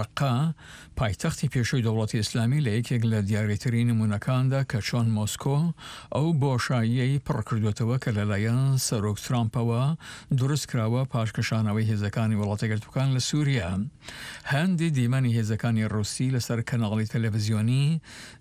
ڕەقا پایتەختی پێشووی دەوڵەتی ئیسلامی لە یەکێک لە دیارەترین نمونەکاندا کە چۆن مۆسکۆ ئەو بۆشاییەی پڕکردوێتەوە کە لەلایەن سەرۆک ترامپەوە دروست کراوە پاشکەشانەوەی هێزەکانی وڵاتە یەکگرتووەکان لە سووریا. هەندی دیمەنی هێزەکانی ڕووسی لەسەر کەناڵی تەلەڤیزیۆنی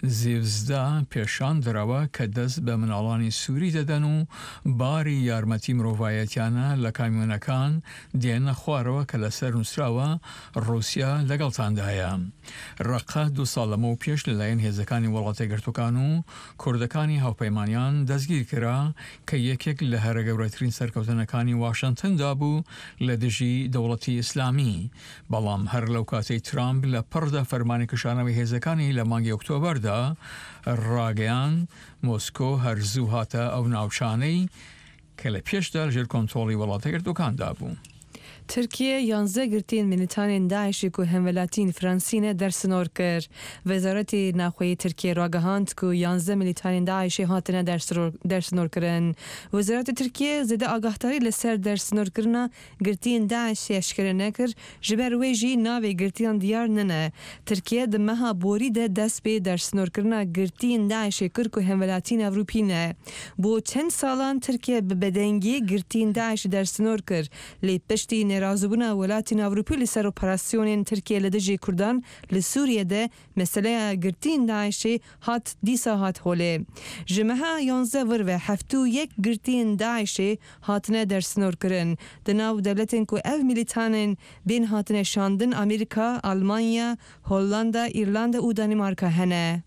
زیڤزدا پێشان دراوە کە دەست بە مناڵانی سووری دەدەن و باری یارمەتی مرۆڤایەتیانە لە کامیۆنەکان دێنە خوارەوە کە لەسەر نووسراوە ڕووسیا لەگەڵتاندایە. ڕەقا 2 ساڵ لەمە پێش لەلایەن هێزەکانی وڵاتە یەکگرتووەکان و کوردەکانی هاوپەیمانیان دەستگیر کرا کە یەکێک لە هەرە گەورەترین سەرکەوتنەکانی واشنگتندا بوو لە دژی دەوڵەتی ئیسلامی. بەڵام هەر لەو کاتەی ترامپ لە پڕدا فەرمانی کشانەوەی هێزەکانی لە مانگی ئۆکتۆبەردا ڕاگەیان مۆسکۆ هەرزوو هاتە ئەو ناوچانەی کە لە پێشدا لەژێر کۆنتڕۆڵی وڵاتە یەکگرتووەکاندا بوو. ترکیه 11 گرتین ملیتان داعشی که همولاتین فرانسینه در سنور کرد. وزارت ناخوی ترکیه را گهاند که 11 ملیتان داعشی هاتنه در سنور کردن. وزارت ترکیه زده آگاهتاری لسر در سنور کردن گرتین داعشی اشکره نکر جبر ویجی ناوی گرتین دیار ننه. ترکیه دمها بوری ده دست به در سنور کردن گرتین داعشی کرد که همولاتین اروپی نه. بو چند سالان ترکیه به بدنگی گرتین داعش در سنور کرد. لی پشتی رازبونا ولاتین ئەوروپی لەسەر ئۆپەراسیۆنێن ترکیە لە دژی کوردان لە سووریەدا مەسەلەیە گرتین داعشی هات دیسا هات هۆلێ. ژمەها 11 ڤڕڤە 71 گرتین داعشی هاتنە دەرسنۆرکردن. دەناو دەوڵەتێن کو ئەو میلیتانن بین هاتنە شاندن ئەمریکا، ئەڵمانیا، هۆڵاندا، ئیرلاندا و دانیمارکا هەنە.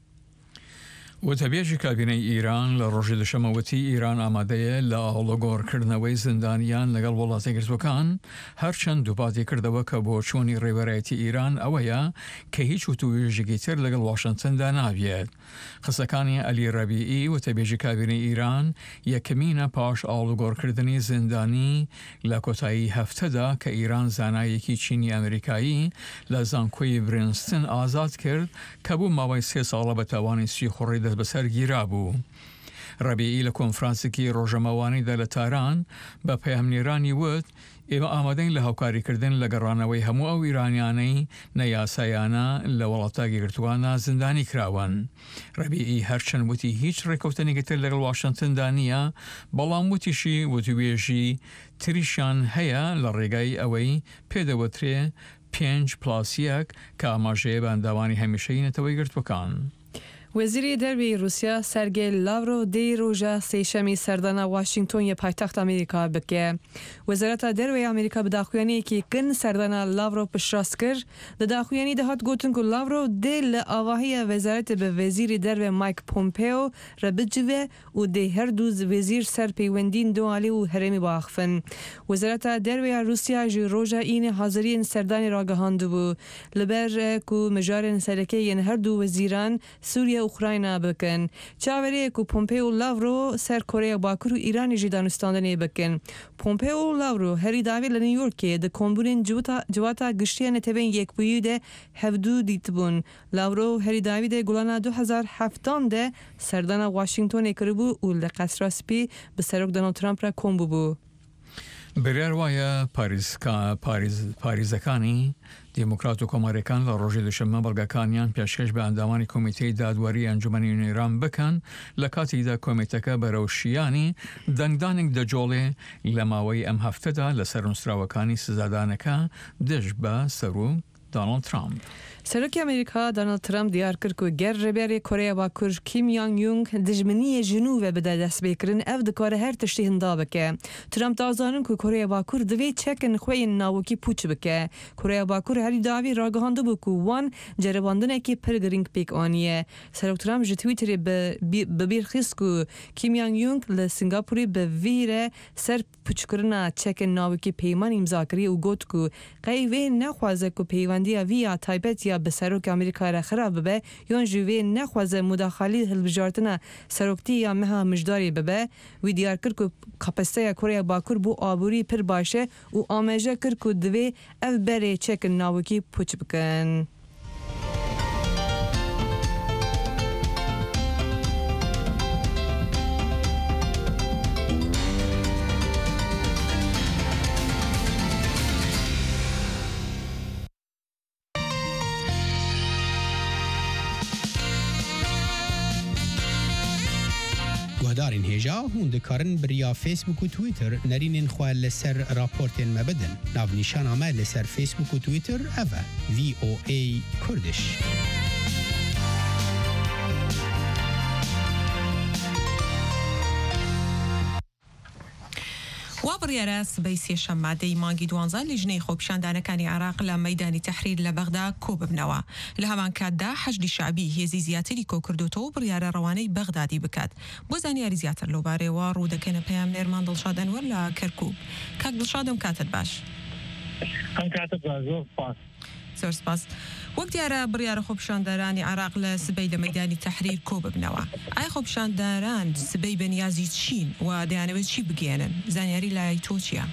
وتەبێژی کابینەی ئیران لە ڕۆژی دوشەمەوەتی ئیران ئامادەیە لە ئاڵۆگۆڕکردنەوەی زیندانیان لەگەڵ وڵاتە یەکگرتووەکان هەرچەند دووپاتی کردەوە کە بۆ چوونی ڕێبەرایەتی ئیران ئەوەیە کە هیچ وتوێژێکی تر لەگەڵ واشنگتندا نابێت. قسەکانی ئەلی ڕەبیئی وتەبێژی کابینەی ئیران یەکەمینە پاش ئاڵۆگۆڕکردنی زیندانی لە کۆتایی هەفتەدا کە ئیران زانایەکی چینی ئەمریکایی لە زانکۆی برینستن ئازاد کرد کە بوو ماوەی 3 ساڵە بە تاوانی سوی بەسەر گیرا بوو. ڕەبیئی لە کۆنفرانسێکی ڕۆژەمەوانیدا لە تاران بە پەیامنێرانی وت ئێمە ئامادەین لە هاوکاریکردن لە گەڕانەوەی هەموو ئەو ئیرانیانەی نەیاسایانە لە وڵاتە یەکگرتووانە زیندانی کراون. ڕەبیئی هەرچەند وتی هیچ ڕێکەوتنێکی تر لەگەڵ واشنگتندا نییە، بەڵام وتیشی وتوێژی تریشیان هەیە لە ڕێگای ئەوەی پێدەوترێ 5+1 کە ئاماژەیە بە ئەندامانی هەمیشەیی نەتەوەی گرتووەکان. وزیری دەروی رووسیا سەرگێی لاڤرۆ دەی ڕۆژە سێشەمی سەردانە واشنگتۆنیە پایتەخت ئەمریکا بکە. وەزارەتە دەروی ئەمریکا بە داخوێنەیەکی کن سەردانە لاڤرۆ پشتڕاست کرد. لە داخوێنی دەهات گوتن و لاڤرۆ دێ لە ئاواهەیە وەزارەتە بە وەزیری دەروێ مایک پۆمپێۆ ڕەبجوێ و دێ هەردوو وەزیر سەر پەیوەندین دۆالی و هەرێمی باخفن. وەزارەتە دەروی رووسیا ژی ڕۆژە ئینێ حازریین سەردانی ڕاگەهاندبوو لەبەر و مژارێن سەرەکەیەن هەردوو وەزیران سووریا ئوکراینە بکەن. چاوەرەیەک و پۆمپێ و لاڤرۆ سەر کۆرەیا باکوور و ئیرانی ژی دانوستاندنێ بکەن. پۆمپێ و لاڤرۆ هەری داوی لە نیویۆرکێ دە کۆمبوونین جواتە گشتیە نەتەبێن یەکبوویدە هەفتوو دیتبوون. لاڤرۆ هەری داوی دە گوڵانە 2007 دە سەردانە واشنگتۆنێ کردبوو و لە قەسراسپی بە سەرۆک دۆناڵد ترامپ کۆمبوو بوو. بریار وایە پاریزەکانی دیموکرات و کۆمارەکان لە ڕۆژی دوشەممە بەڵگەکانیان پێشکەش بە ئەندامانی کۆمیتەی دادوەری ئەنجومەنی نێران بکەن لە کاتیدا کۆمیتەکە بەرەو شیانی دەنگدانێک دەجۆڵێ لە ماوەی ئەم هەفتەدا لەسەر نووسراوەکانی سزادانەکە دژ بە سەرۆک دۆناڵد ترامپ. سەرۆکی ئەمریکا دۆناڵد ترامپ دیار کرد و گەر ڕێبەری کۆرەیا باکوور کیم یانگ یونگ دژمنیە ژنووە بدە دەستپێکردن ئەو دکارە هەر تشتی هەندا بکە. ترامپ دازانن کو کۆرەیا باکوور دەوێت چەکن خوێن ناوەکی پوچ بکە. کۆرەیا باکوور هەری داوی ڕاگەهاندبوو کو وان جەرەباندنێکی پڕ گرنگ پێک ئانیە. سەرۆک ترامپ ji تویترێ بەبیر خست و کیم یانگ یونگ لە سنگاپوری بە ڤیرە سەر پوچکردنا چەکن ناوەکی پەیمان ئیمزاکردی و گوت کو قەیڤێ نەخوازە کو پەیوەندیە ڤیا تایبەت یا بە سەرۆکی ئەمریکا را خراپ ببە یان ژوێ نەخوازە مداخلی هەڵبژاردنە سەرۆکتی یا مەها مژداری ببە. وی دیار کرد کو کاپەسیتەیە کۆرەیا باکوور بۆ ئابووری پڕ باشە و ئاماژە کرد کو divê ev berê çekin navekî pûç bikin. هوادارین هێژا هون دکارن بریا فیسبوک و تویتر نرینین خواه لسر راپورتین مبدن ناو نیشان آمه لسر فیسبوک و تویتر اوه VOA کردش وابڕیارە سبەی سێشەم مادەی مانگی دوانزە لیژنەی خۆپیشاندانەکانی عێراق لە مەیدانی تەحریر لە بەغدا کۆ ببنەوە لە هەمان کاتدا حەشدی شعبی هێزی زیاتری کۆکردوتەوە بڕیارە ڕەوانەی بەغدادی بکات بۆ زانیاری زیاتر لەو بارەیەوە ڕوودەکەنە پەیام نێرمان دڵشاد ئەنوەر لە کەرکووک کاک دڵشادم کاتت باش زۆر سپاس وەک دیارە بڕیارە خۆپیشاندارانی عێراق لە سبەی لە مەیدانی تەحریر کۆ ببنەوە ئایا خۆپیشانداران سبەی بەنیازی چین و دەیانەوێت چی بگێنن زانیاری لای تۆ چییە؟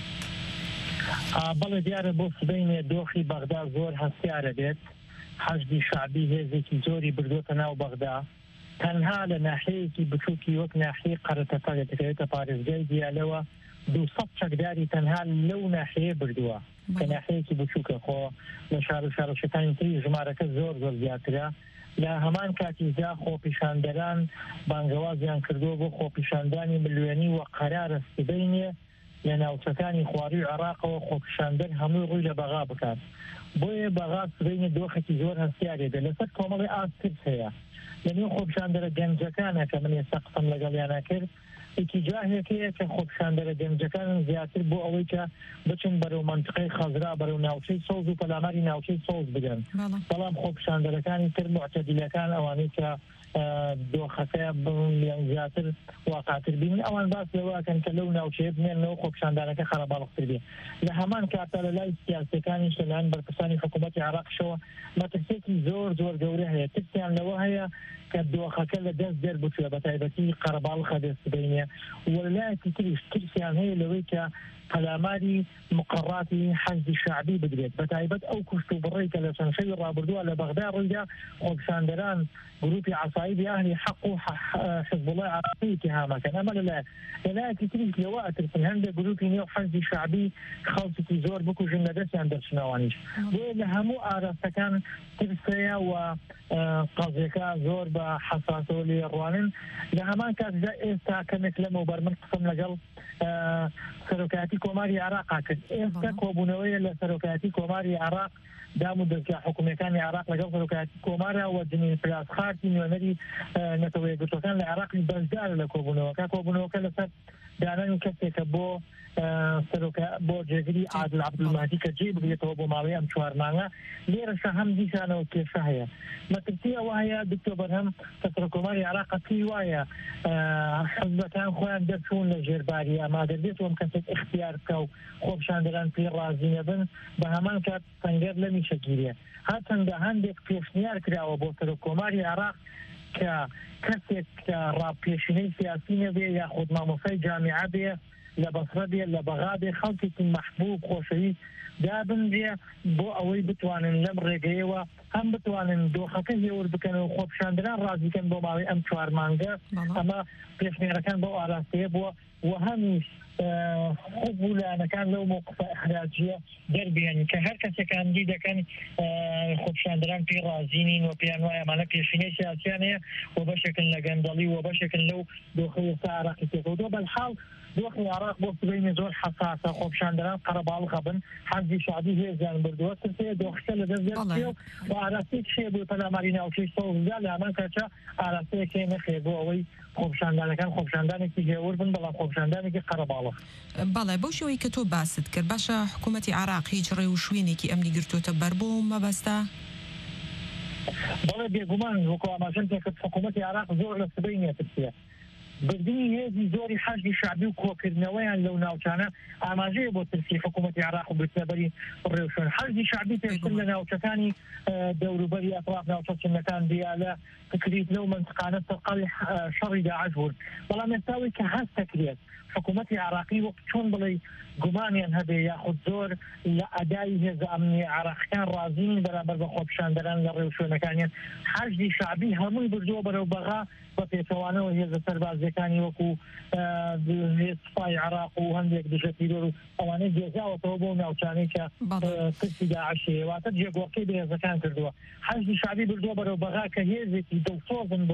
بەڵێ دیارە بۆ سبەی دۆخی بەغدا زۆر هەستیارە بێت حەشدی شعبی هێزێکی زۆری بردووەتە ناو بەغدا تەنها لە ناحەیەکی بچووکی وەک ناحەیە قەرەتەپە دەکرێتە پارێزگای دیالەوە 200 چەکداری تەنها لەو ناحەیە بردووە کە ناحەیەکی بچووکە خۆ لە شارۆچکانی تری ژمارەکە زۆر زیاترە لە هەمان کاتیدا خۆپیشاندەران بانگەوازیان کردووە بۆ خۆپیشاندانی ملیۆنی و قەرارە سبەینێ لە ناوچەکانی خواروی عێراقەوە خۆپیشاندەر هەمووی ڕووی لە بەغا بکات بۆیە بەغا سبەینێ دۆخێکی زۆر هەستیارێدە لەسەر کۆمەڵی ئاسترس هەیە لەنێو خۆپیشاندەرە گەنجەکانە کە من ئێستا قسەم لەگەڵیانە کرد اتجاهێکەیە کە خۆپیشاندەرە گەنجەکان زیاتر بۆ ئەوەی کە بچن بەرەو منطقەی خەزرا بەرەو ناوچەی سەوز و پەلاماری ناوچەی سەوز بگەن بەڵام خۆپیشاندەرەکانی تر معتەدیلەکان ئەوانەی کە دۆخەکە زیاتر واقعتر بین ئەوان باس لەوەکەن کە لەو ناوچەیە بمێنەوە خۆپیشاندانەکە خەرەباڵغتر بێ لە هەمان کاتە لە لای سیاسەکانیش لەلایەن بەرپرسانی حکوومەتی عێراقشەوە مەترسێکی زۆر گەورە هەیە ترسیان لەوە هەیە کە دۆخەکە لە دەست دەربچووە بە تایبەتی قەرەباڵغە دەستبینێ وەلایەکی تریش ترسیان هەیە لەوەی کە پەلاماری مقڕاتی حەشدی شعبی بدرێت بە تایبەت ئەو کوشت و بڕێی کە لە چەند شەوی ڕابردووە لە بەغدا ڕوویدا خۆپیشاندەران گروپی عەسایری ئەهلی حەق و حزبوڵای عێراقی اتهامەکەن ئەمە لەلایەکی تریش لەوە ئەترسن هەندێک گروپی نێو حەشدی شعبی خەڵکی زۆر بکوژن لە دەستیان دەرچنەوەنیش بۆیە لە هەموو ئاراستەکان ترسەیە و قەزێکە زۆر بە حەساسەوە لێڕوانن لە هەمان کاتدا ئێستا کەمێک لەمەوبەر من قسەم لەگەڵ سەرۆکایەتی کۆماری عێراقا کرد ئێستا کۆبوونەوەیە لە سەرۆکایەتی کۆماری عێراق دام و دەستگا حکوومەکانی عێراق لەگەڵ سەرۆکایەتی کۆمارە و جنین پلاسخارتی نوێنەری نەتەوە یەکگرتوەکان لە عێراقی بەشدارە لە کۆبوونەوەکە لەسەر دانانی کەسێکە بۆ جێگیری عادل عەبدولمەهدی کە جێ بگرێتەوە بۆ ماوەی ئەم 4 مانگە لێرەشە هەم دیسانەوە کێشە هەیە مەترسی ئەوە هەیە دکتۆر بەرهەم کە سەرۆکۆماری عێراق پێی وایە حزبەکان خۆیان دەرچوون لە ژێرباری ئامادەبێت وەم کەسێک اختیار بکە و خۆپیشاندەران پێی ڕازی نەبن بە هەمان کات سەنگەر لەمیشەگیرێ هەرچەندە هەندێک پێشنیار کراوە بۆ سەرۆکۆماری عێراق کە کەسێک ڕاپێشینەی سیاسی نەبێ یاخود مامۆسای جامیعە بێ لە بەسرە بێ لە بەغا بێ خەڵکێکی مەحبوب خۆشەویست دابنرێ بۆ ئەوەی بتوانن لەم ڕێگەیەوە هەم بتوانن دۆخەکە هێور بکەنەوە خۆپیشاندەران ڕازیکەن بۆ ماوەی ئەم 4 مانگە ئەمە پێشنیارەکان بۆ ئاراستەیە بووە و هەمیش قبولانەکان لەو موقفە ئەخراجیە دەربێن کە هەر کەسێکان دی دەکەن خۆپیشاندەران پێی ڕازینین و پێیان وایە ئەمانە پێشینەی سیاسیان هەیە و بەشێکن لە گەندەڵی و بەشێکن لەو دۆخەی ئێستا عێراقی تێکەوتووە بەڵحاڵ دۆخی عێراق بۆ سبەینێ زۆر حەساسە خۆپیشاندەران قەرەباڵغە بن حەزی شعبی هێزیان بردووە ترسەیە دۆخەکە لە دەست دەرچێ و ئاراستەیەک شێ بوو پەلاماری ناوچەی سەوزدا لە هەمان کاتە ئاراستەیەک هەیە نەخێ بۆ ئەوەی خۆپیشاندانەکان خۆپیشاندانێکی هێور بن بەڵام خۆپیشاندانێکی قەرەباڵغ بەڵێ بەو شێوەی کە تۆ باست کرد باشە حکوومەتی عێراق هیچ ڕێ و شوێنێکی ئەمنی گرتوۆتە بەر بۆ مەبەستە بەڵێ بێگومان وەکو ئاماژەم پێ کرد حکوومەتی عێراق زۆر لە سبەینێ ترسیە بردنی هێزی زۆری حەشدی شعبی و کۆکردنەوەیان لەو ناوچانە ئاماژەیە بۆ ترسی حکوومەتی عێراق و بردنەبەری ڕێوشێن حەشدی شعبی پێشتر لە ناوچەکانی دەوروبەری ئەطراف ناوچەکان دیالە بکریت لەو منطقانە سەرقەڵی شەڕی داعش بوون بەڵام ئێستاوەی کە هەست دەکرێت حکوومەتی عێراقی وەک چۆن بڵێ گومانیان هەبێ یاخود زۆر لە ئەدای هێزە ئەمنی عێراقیەکان ڕازین بەرامبەر بە خۆپیشاندەران لە ڕێوشوێنەکانیان حەشدی شعبی هەمووی بردووە بەرەو بەغا بە پێچەوانەوە هێزە سەربازیەکانی وەکو سوپای عێراق و هەندێک دژە پیرۆر و ئەوانەی گێزاوەتەوە بۆ ناوچانەی کە ترسی داعشەیە واتە جێگۆڕکەی بە هێزەکان کردووە حەشدی شعبی بردووە بەرەو بەغا کە هێزێکی دڵسۆزن بۆ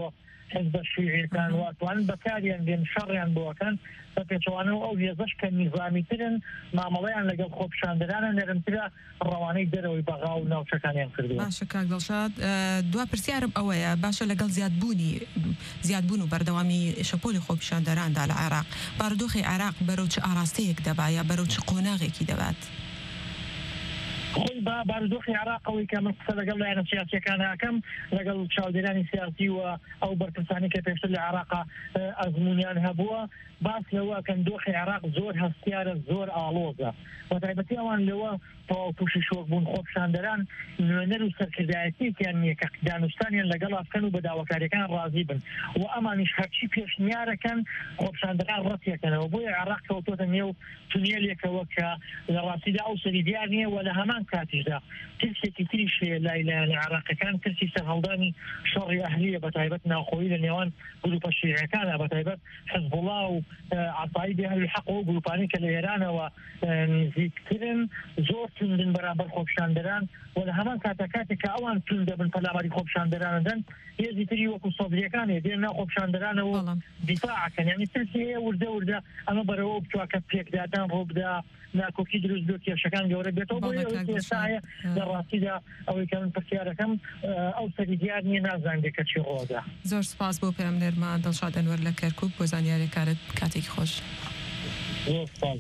حزب الشيعي كان واتوان بكاريان بين شريان بوكان فكتوانو او يزش نظامي ترن مع مضيان لقل خوب شاندرانا نرمترا الرواني دروي بغاو ناوشكانيان كردو باشا كاك دڵشاد دوا پرسیارم ئەوەیە باشە لەگەڵ زیادبوون و بەردەوامی شەپۆلی خۆپیشاندەراندا لە عێراق بارودۆخی عێراق بەرەو چ ئاراستەیەک دەبا یا بەرەو چ قۆناغێکی دەبات خۆی با بارودۆخی عێراقەوەی کە من قسە لەگەڵ لایەنە سیاسیەکان ئەکەم لەگەڵ چاودێرانی سیاسی و ئەو بەرپرسانی کە پێشتر لە عێراق ئەزمونیان هەبووە باس لەوە کەن دۆخی عێراق زۆر هەستیارە زۆر ئاڵۆزە و تایبەتی ئەوان لەوە تەواو تووشی شۆک بوون خۆپیشاندەران نوێنەر و سەرکردایەتیان نییە کە دانوستانیان لەگەڵ ئەفکەن و بە داواکاریەکان ڕازی بن و ئەمانیش هەرچی پێشنیارەکەن خۆپیشاندەران ڕەتیەکەنەوە بۆیە عێراق کەوتۆتە نێو تونێلێکەوە کە لە ڕاستیدا ئەو سەری دیار نییە و لە هەمان کاتیشدا ترسێکی تریش لای لایەنە عێراقیەکان ترسی سەرهەڵدانی شەڕی ئەهلیە بەتایبەت ناوخۆیی لە نێوان گروپە شیعیەکانە بەتایبەت حزب الله و عەتایی بێ ئەهل الحەق و گروپانی کە لە ئێرانەوە نزیکترن زۆر توندن بەرامبەر خۆپیشاندەران و لە هەمان کاتێک کە ئەوان تون دەبن پەلاماری خۆپیشاندەرانەدەن هێزی تری وەکو سۆڤیەتەکانێ دێن ناو خۆپیشاندەرانەوە دیفاعەکەن یعنی ترسی وردە ئەمە بەرەوە بچووە کە پێکدادان ڕۆبدا ناکۆکی دروست بێت کێشەکان گەورە بێتەوە بۆیە ئێستاە لە ڕاستیدا ئەوەی کە من پرسیارەکەم ئەو سەری دیار نییە نازانێت کە چی ڕۆدا زۆر سپاس بۆ پێرەمنێرمان دڵشاد ئەنوەر لە کەرکووک بۆ زانیاریەکانت کاتێکی خۆش زۆر سپاس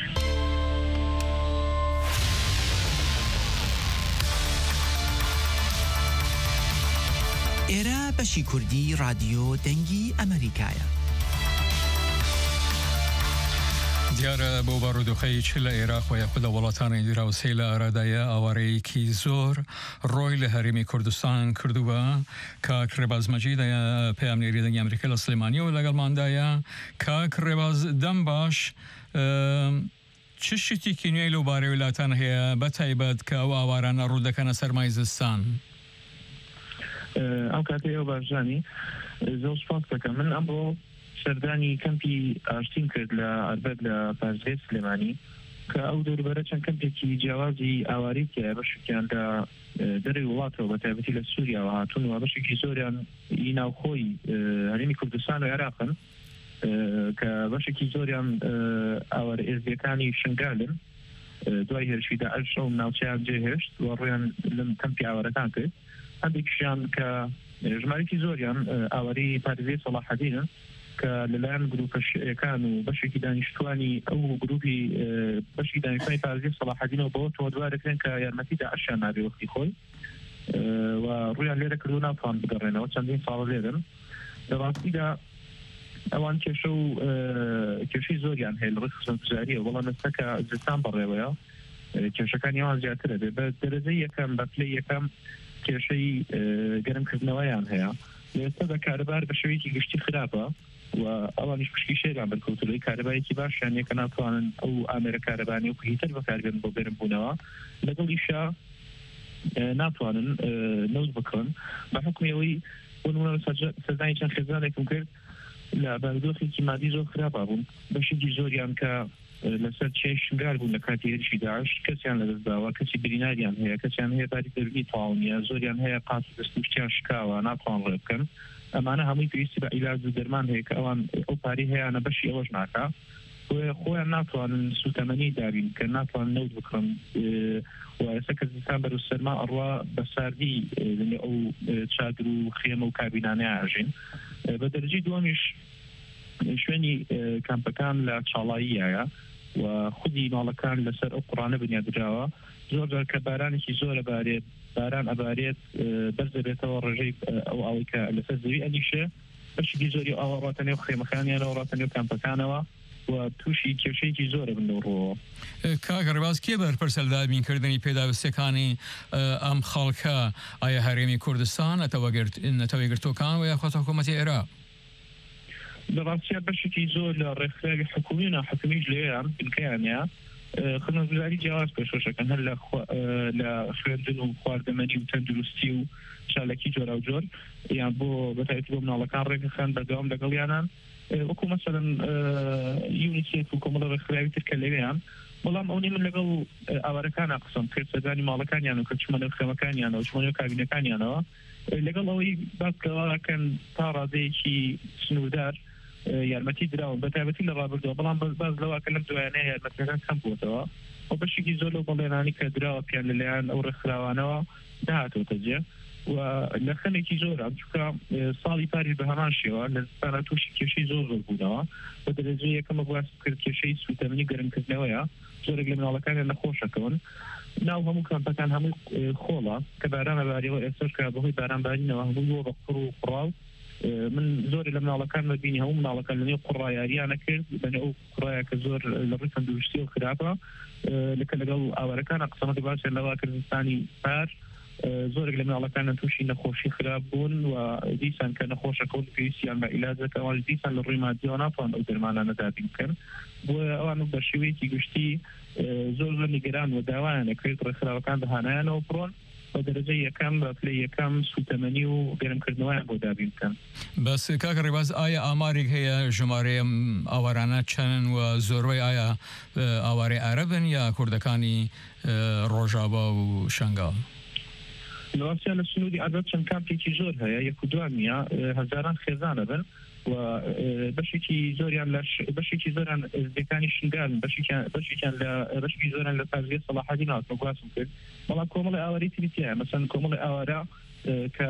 ئێرە بەشی کوردی رادیۆ دەنگی ئەمریکایە. دیارە بۆ بارودۆخەی چ لە عێراق و یاخود لە وڵاتانی دیراوسەی لە ئارادایە ئاوارەیەکی زۆر ڕۆی لە هەرێمی کوردستان کردووە کاک ڕێباز مەجید پەیامنێری دەنگی ئەمریکا لە سلێمانیەوە لەگەڵماندایە. کاک ڕێباز دەم باش چ شتێکی نوێی لەو بارەی وڵاتان هەیە بەتایبەت کە ئەو ئاوارانە ڕوو دەکەنە سەرمای زستان؟ ئەم کاتێ ئەو باشجانی زۆر سپاس دەکەم. من ئەمڕۆ سەردانی کەمپی ئاشتین کرد لە ئەربەر لە پارێزگای سلێمانی کە ئەو دەوروبەرە چەند کەمپێکی جیاوازی ئاواری تایە بەشێکیان لە دەرەوی وڵاتەوە بە تایبەتی لە سووریاوە هاتوون و بەشێکی زۆریان ناوخۆی هەرێمی کوردستان و عێراقن کە بەشێکی زۆریان ئاوارە ئێزیەکانی شنگالن دوای هێرشی داعش ئەو ناوچەیان جێهێشت و ڕویان لەم کەمپی ئاوارەکان کرد. هەندێکیشیان کە ژمارەی زۆریان ئاواری پارێزگای سەلاحەدینن کە لەلایەن گروپە شیعیەکان و بەشێکی دانیشتوانی ئەو گروپی بەشی دانیشتوانی پارێزگای سەلاحەدینەوە بەوە تۆدوا دەکرێن کە یارمەتی داعشیان نابێ وەختی خۆی و ڕویان لێرە کردو ناتوان بگەڕێنەوە چەندین ساڵە لێرن. لە ڕاستیدا ئەوان کێشە و کێشەی زۆریان هەیە لە ڕێی خزمەتگوزاریە وەڵام ئێستاکە زستان بەڕێوەیە کێشەکانی ئەوان زیاترە بێ بە دەرەجەی یەکەم بە پلەی یەکەم کێشەی گەرمکردنەوەیان هەیە. لێستا بە کارەبار بە شێوەیەکی گشتی خراپە و ئەوانیش پشکی شێران بەرکەوتوڵی کارەبایەکی باشیان یەکە ناتوانن ئەو ئامێرە کارەبانی و هیتر بەکاربێن بۆ گەرم بوونەوە لەگەڵیشا ناتوانن نەوت بکەن بە حکومەوەی سەردانی چەند خێزانێکم کرد لە بارودۆخێکی مادی زۆر خراپە بوون بەشێکی زۆریان کە لەسەر چێ شنگار بوون لە کاتی هێرشی داعش کەسیان لەدەستداوە کەسی بریناریان هەیە کەسیان هەیە باری دەرونی تەواو نییە زۆریان هەیە قاسی دەستوشتیان شکاوە ناتوان ڕێ بکەن. ئەمانە هەمووی پێویستی بە عیلاج و دەرمان هەیە کە ئەوان ئەو پارەی هەیەە بەشی ئەوەش ناکا خۆیان ناتوانن سوتەمەنی دابین کە ناتوان نەوت بکڕن و ئێستا کە زستان بەرەو سەرما ئەڕوا بە ساردی ئەو چادر و خێمە و کابینانەیە ئاژین. بە دەرەجەی دووەمیش شوێنی کامپەکان لە چاڵاییایە و خودی ماڵەکان لەسەر ئەو قوڕانە بنیادراوە زۆر جار کە بارانێکی زۆرە بارێت باران ئەبارێت بەرزەبێتەوە ڕێژەی ئەو ئاوی کە لەسەر زەوی ئەنیشە بەشێکی زۆری ئاوا ڕاتەنێ و خێمەخانیانەوە ڕاتەنێ و کامپەکانەوە و تووشی کێشەیەکی زۆرە بنەوڕەوە. کاک ڕێباز کێ بەرپرسەلدابینکردنی پێداویستەکانی ئەم خەڵکە ئایا هەرێمی کوردستان نەتەوەی گرتوەکان و یاخۆت حکوومەتی عێراق؟ بەڕاستیە بەشێکی زۆر لە ڕێکخراوی حکومی و ناحکومیش لێیان بنکەیانەیە خزمەتگوزاری جیاواز پێشۆشەکەن هەر لە خوێندن و خواردەمەنی و تەندروستی و چالەکی جۆرا و جۆر یان بۆ بەتایبەتی بۆ مناڵەکان ڕێگەخان بەردەوام لەگەڵیانان وەکو مەسەڵەن یونیسێف و کۆمەڵە ڕێکخراوی ترکە لەوێیان بەڵام ئەوەی من لەگەڵ ئاوارەکانە قسەم کرد سەردانی ماڵەکانیان و کە چمەنە خەمەکانیانەوە چمەنە کابینەکانیانەوە لەگەڵ ئەوەی باسکەواکەن تا ڕادەیەکی سنوودار یارمەتی دراوە بە تایبەتی لە ڕابردەوە بەڵام باز لەواکە لەم دوایانەیە یارمەتیەکان کەم بووتەوە و بەشێکی زۆر لەو بەڵێنانی کە دراوە پیان لەلایەن ئەو ڕێکخراوانەوە داهاتەوەتە جێ و لە خەمێکی زۆرە چونکە ساڵی پاریس بە هەمان شێوە لە زستانە تووشی کێشەی زۆر بوونەوە بە دەرەجەی یەکەمە باس کرد کێشەی سوتەمەنی گەرمکردنەوەیە زۆرێک لە مناڵەکانیان نەخۆشەکەون ناو هەموو کەمپەکان هەموو خۆڵە کە بارانە باریەوە ئێستاش کە بەهۆی باران بارینەوە هەموو بۆ بە قڕ و قڕاو من زۆری لە مناڵەکان ببینی هەموو مناڵەکان لەنێو قڕایاریانە کرد لەنێو ئەو قڕایە کە زۆر لە ڕووی تەندروستی و خراپە لەکە لەگەڵ ئاوارەکانە قسەمەتی باشیان لەوا کردستانی پار زۆرێک لە مناڵەکانە تووشی نەخۆشی خراپ بوون و دیسان کە نەخۆشەکەوت پێویستیان بە عیلاجەکەوان دیسان لە ڕووی مادیەوە ناتوان ئەو دەرمانانە دابین بکەن بۆ ئەوان بە شێوەیەکی گشتی زۆر زۆر نیگەران و داوایان دەکرێت ڕێکخراوەکان بەهانایانەوە بڕۆن بە دەرەجەی یەکەم بە پلەی یەکەم سوتەمەنی و گەرمکردنەوەیان بۆ دابین بکەن. بەس کاکە ڕێباز ئایا ئامارێک هەیە ژمارەیە ئاوارانە چەندن و زۆربەی ئایا ئاوارەی عەرەبن یا کوردەکانی ڕۆژاوا و شەنگاڵ؟ لەواسیا لە سنووری عەرەب چەند کامپێکی زۆر هەیە یەک و دوان نیە هەزاران خێزانە بن و بەشێکی زۆریان ئەزدەکانی شنگالن بەشێکیان لە بەشێکی زۆریان لە پارێزگای سەلاحەدین هاتنە گواسم کرد بەڵام کۆمەڵی ئاواری تریتیایە مەسەن کۆمەڵی ئاوارە کە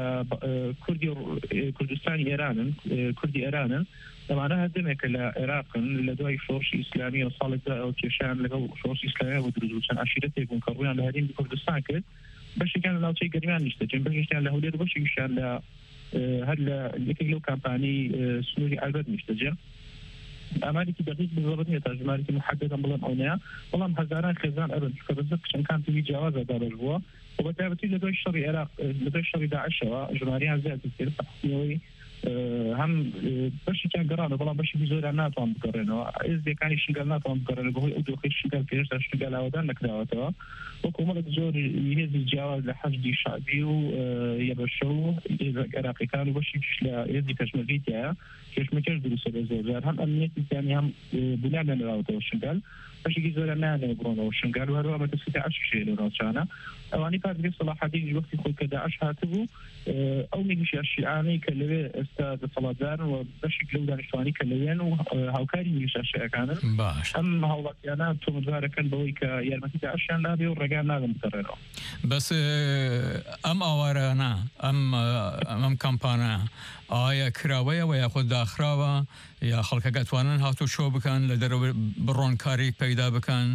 کوردستانی ئێرانن کوردی ئێرانن ئەمانە هەردەمێکە لە عێراقن لە دوای شۆڕشی ئیسلامی و ساڵێکدا ئەو کێشیان لەگەڵ شۆڕشی ئیسلامی بۆ دروست چەند عەشیرەتێک بوون کە ڕوویان لە هەرێمی کوردستان کرد بەشێکیان لە ناوچەی گەرمیان نیشتەچن بەشێکیان لە هەولێر و بەشێکیان لە هەر لە یەکێک لەو کامپانی سنووری عەرەب نیشتەجێ ئامارێکی دقیق بزەبت نیە تا ژمارەی محددەم بڵێم ئەو نیە بەڵام هەزاران خێزان ئەبن کە بەزە چەند کامپێکی جیاوازە دابەش بووە و بە تایبەتی لە دوای شەڕی عێراق لە دوای شەڕی داعشەوە ژمارەیان زیاتر کرد تەقسیمەوەی هەم بەشێکیان گەڕانە بەڵام بەشێکی زۆریان ناتوان بگەڕێنەوە ئێزدەکانی شنگال ناتوان بگەڕێنە بەهۆی ئەو دۆخەی شنگال پێشتا شنگال ئاوادان نەکراوەتەوە وە کۆمەڵێک زۆر هێزی جیاواز لە حەشدی شعبی و یەبەشە و عێراقیەکان و بەشێکیش لە هێزی پێشمەرگەیتیایە پێشمەرگەش دروستە بە زۆر هەم ئەمنیەتیانی هەم بوونیان نەراوەتەوە شنگال بەشێکی زۆریان نایانەوە بڕۆنەوە شنگال و هەروە بەدەستی عەشیشێ لە ناوچانە ئەوانی پارێزگای سەلاحەدین وەختی خۆی کە داعش هاتبوو ئەو میلیشیا شیعانەی کە لەوێ ئێستا دەسەڵاتدارن و بەشێک لەو دانیشتوانی کە لەوێن و هاوکاری میلیشیا شیعەکانن ئەم هاوڵاتیانە تۆمەتبارەکەن بەوەی کە یارمەتی داعشیان نابێ و ڕێگان نادەن بگەڕێنەوە. بەس ئەم ئاوارانە ئەم کامپانە ئایا کراوەیەوە یاخۆ داخراوە یا خەڵکە دەتوانن هاتوو شۆ بکەن لە دەرەوە بڕۆن کارێک پەیدا بکەن؟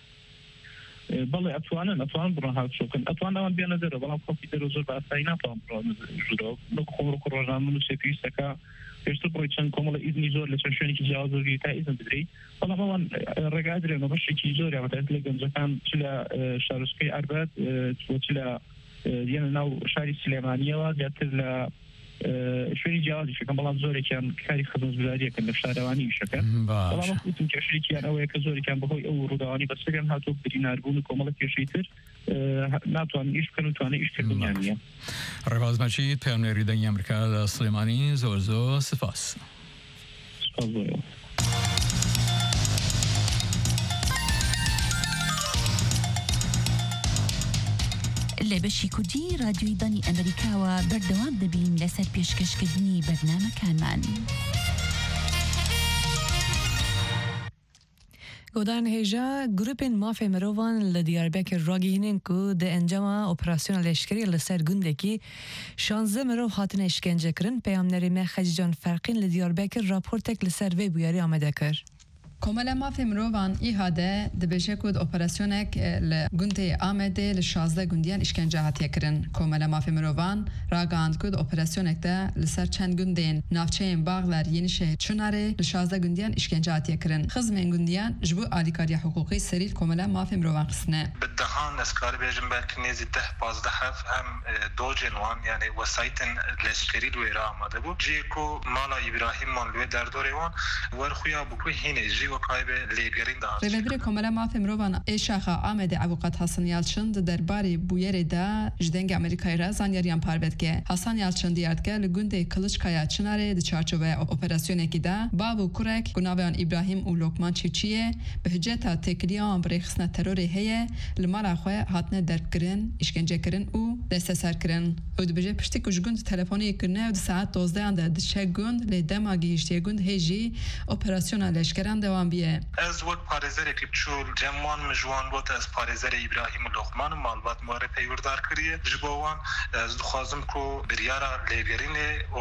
بەڵێ ئەتوانن بڕۆن هاتوشۆکن ئەتوانەوان بێنە دەرەوە بەڵام خەڵکی دەرەوە زۆر بە ئاسایی ناتوان بڕۆن ژوورەوە نەک خۆڕۆک و ڕۆژنامە نووسێ پێویستەکە پێشتر بڕۆی چەند کۆمەڵە ئیزنی زۆر لە چەند شوێنێکی جیاواز زۆری تا ئیزن بدرێت بەڵام ئەوان ڕێگا درێنەوە بەشێکی زۆری بەتایبەت لە گەنجەکان چ لە شارۆچکەی ئەربەد چ لە یەنە ناو شاری سلێمانیەوە زیاتر لە شوێنی جیاوازی شەکەن بەڵام زۆرێکیان کاری خزمەتگوزاریەکەن لە شارەوانی شەکەن بەڵام وتم کێشەیەکیان ئەوەیە کە زۆرێکیان بەهۆی ئەو ڕووداوانی بەسەریان هاتووە بریناربوون و کۆمەڵە کێشەی تر ناتوان ئیش بکەن و توانێت ئیشکردنیان نییە. ڕێباز مەجید پەیامنێری دەنگی ئەمریکا لە سلێمانی زۆر سپاس. سپاس زۆر. لە بەشی کوردی رادیۆی دانی ئەمریکاوە بەردەوام دەبین لەسەر پێشکەشکردنی بەرنامەکانمان. گۆدان هێژە گروپên mafê mirovan li Diyarbekir ragihînin ku di encama operasyona leşkerî li ser gundekî 16 mirov hatine işkencekirin. Peyamnerê me Xecican Ferqîn li Diyarbekir raportek li ser vê bûyerî amade kir. کۆمەلە مافێ مرۆڤان ئیهادە دەبێژە کود ئۆپەراسیۆنێک لە گوندێ ئامێدێ لە 16 گوندیان ئیشکەنجە هاتیەکردن. کۆمەلە مافێ مرۆڤان ڕاگەاند کود ئۆپەراسیۆنێکدا لەسەر چەند گوندێن ناوچەیەن باغلار یەنیشەهێ چونارێ لە 16 گوندیان ئیشکەنجە هاتیەکردن. خزمێن گوندیان ji bo alîkariya حقوقی serî کۆمەلە مافێ مرۆڤان خستنە. بدەهان ئەسکاری بێژم بەلکی نێزی 10-15 ئەم دۆجێن وان یعنی وەسایتن لەشکری لێرە ئامادە بوو. جێک و ماڵا ئیبراهیممان لێ دەردۆرێوان وەرخویا بکوی هینێ جی وکایب لیگرین داشت ریوبر کاملا مافی مروان ایشاخا آمد عبوقات حسن یالچن درباری بویری دا جدنگ آمریکای را زانیاریان پاربد که حسن یالچن دیارد که لگونده کلچکایا چناره د چارچوبه اپراسیون کی دا بابو کرک گناوان ابراهیم و لوکمان چیچیه به حجت تکلیان برخصنا ترور هه لمارا خو هاتنه درکرین اشکنجه کرن او دست سر کرن او دبجه پشتی کجگوند تلفنی کرنه و ساعت 12 اند دشگوند لدماگی اشتیگوند هجی اپراسیون لشکران دوام بیه از وقت پارێزەرێکی بچوول جەموان مژوان بۆت ئەس پارێزەری ئیبراهیم و لوقمان و ماڵبات مارە پەیوەردار کردیە ji بۆ wan ez dixwazim ku biryara lêgerînê û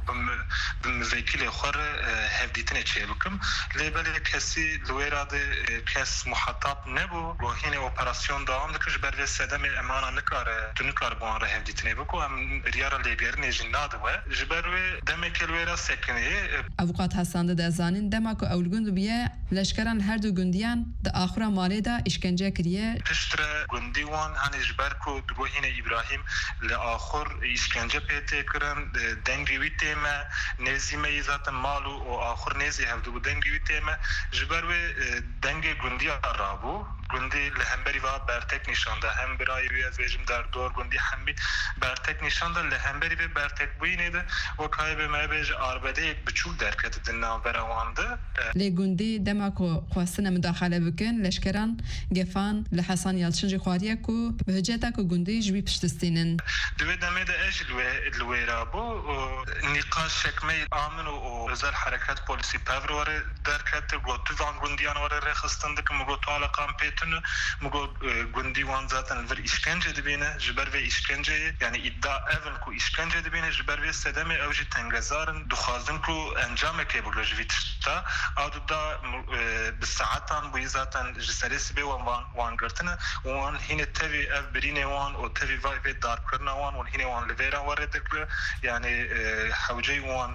bi mivêkilê xwe re hevdîtinê çê bikim lêbelê kesî li wê ra de kes muhetab nebû gohînê operasyon dawam dikir ji ber vê sedemê em ana nikare tu nikare bi wan re hevdîtinê biku em biryara lêgerînê jî nadiwe ji ber wê demekê li wê ra sekiniyê Avukat Hasan de zanîn dema ku ewlgund biye leşkeran her du gundiyan de axira malê da işkence kiriye piştre gundî wan henê ji ber ku gohînê İbrahim li axir işkence pê tê kirin dengê wî tême nêzî me yê zaten mal û axir nêzî hevdibû dengê wî tême ji ber wê dengê gundiya rabû gundî li hemberî va bertek nîşanda hem birayê wê ez bêjim derdor gundî hemî bertek nîşanda li hemberî vê bertekbûyînê de wek hayê me bêje arbedeyek biçûk derket di navbera wan de lê gundî dema ku xwastine müdaxale bikin leşkeran gefan li Hasan Yalçın jî xwariye ku bi hiceta ku gundî ji wî piştistînin di wê demê de ez li wê rabû nîqaş şekmeyê amin û özel hereket polîsî pevr were derket got tu van gundiyan were rêxistin dikin min got alaqan pêtinu min got gundî wan zaten vir işkence dibîne ji ber vê işkenceyê yani iddia evin ku işkence dibîne ji ber vê sedemê ew jî tengezarin dixwazin ku encamekê bigre ji vî tişta adu da bi saetan bûyî zaten ji serê sibê wan girtine wan hînê tevî ev birînê wan û tevî vê darkirina wan û hînê wan li vê ra were dikire yani hewceyê wan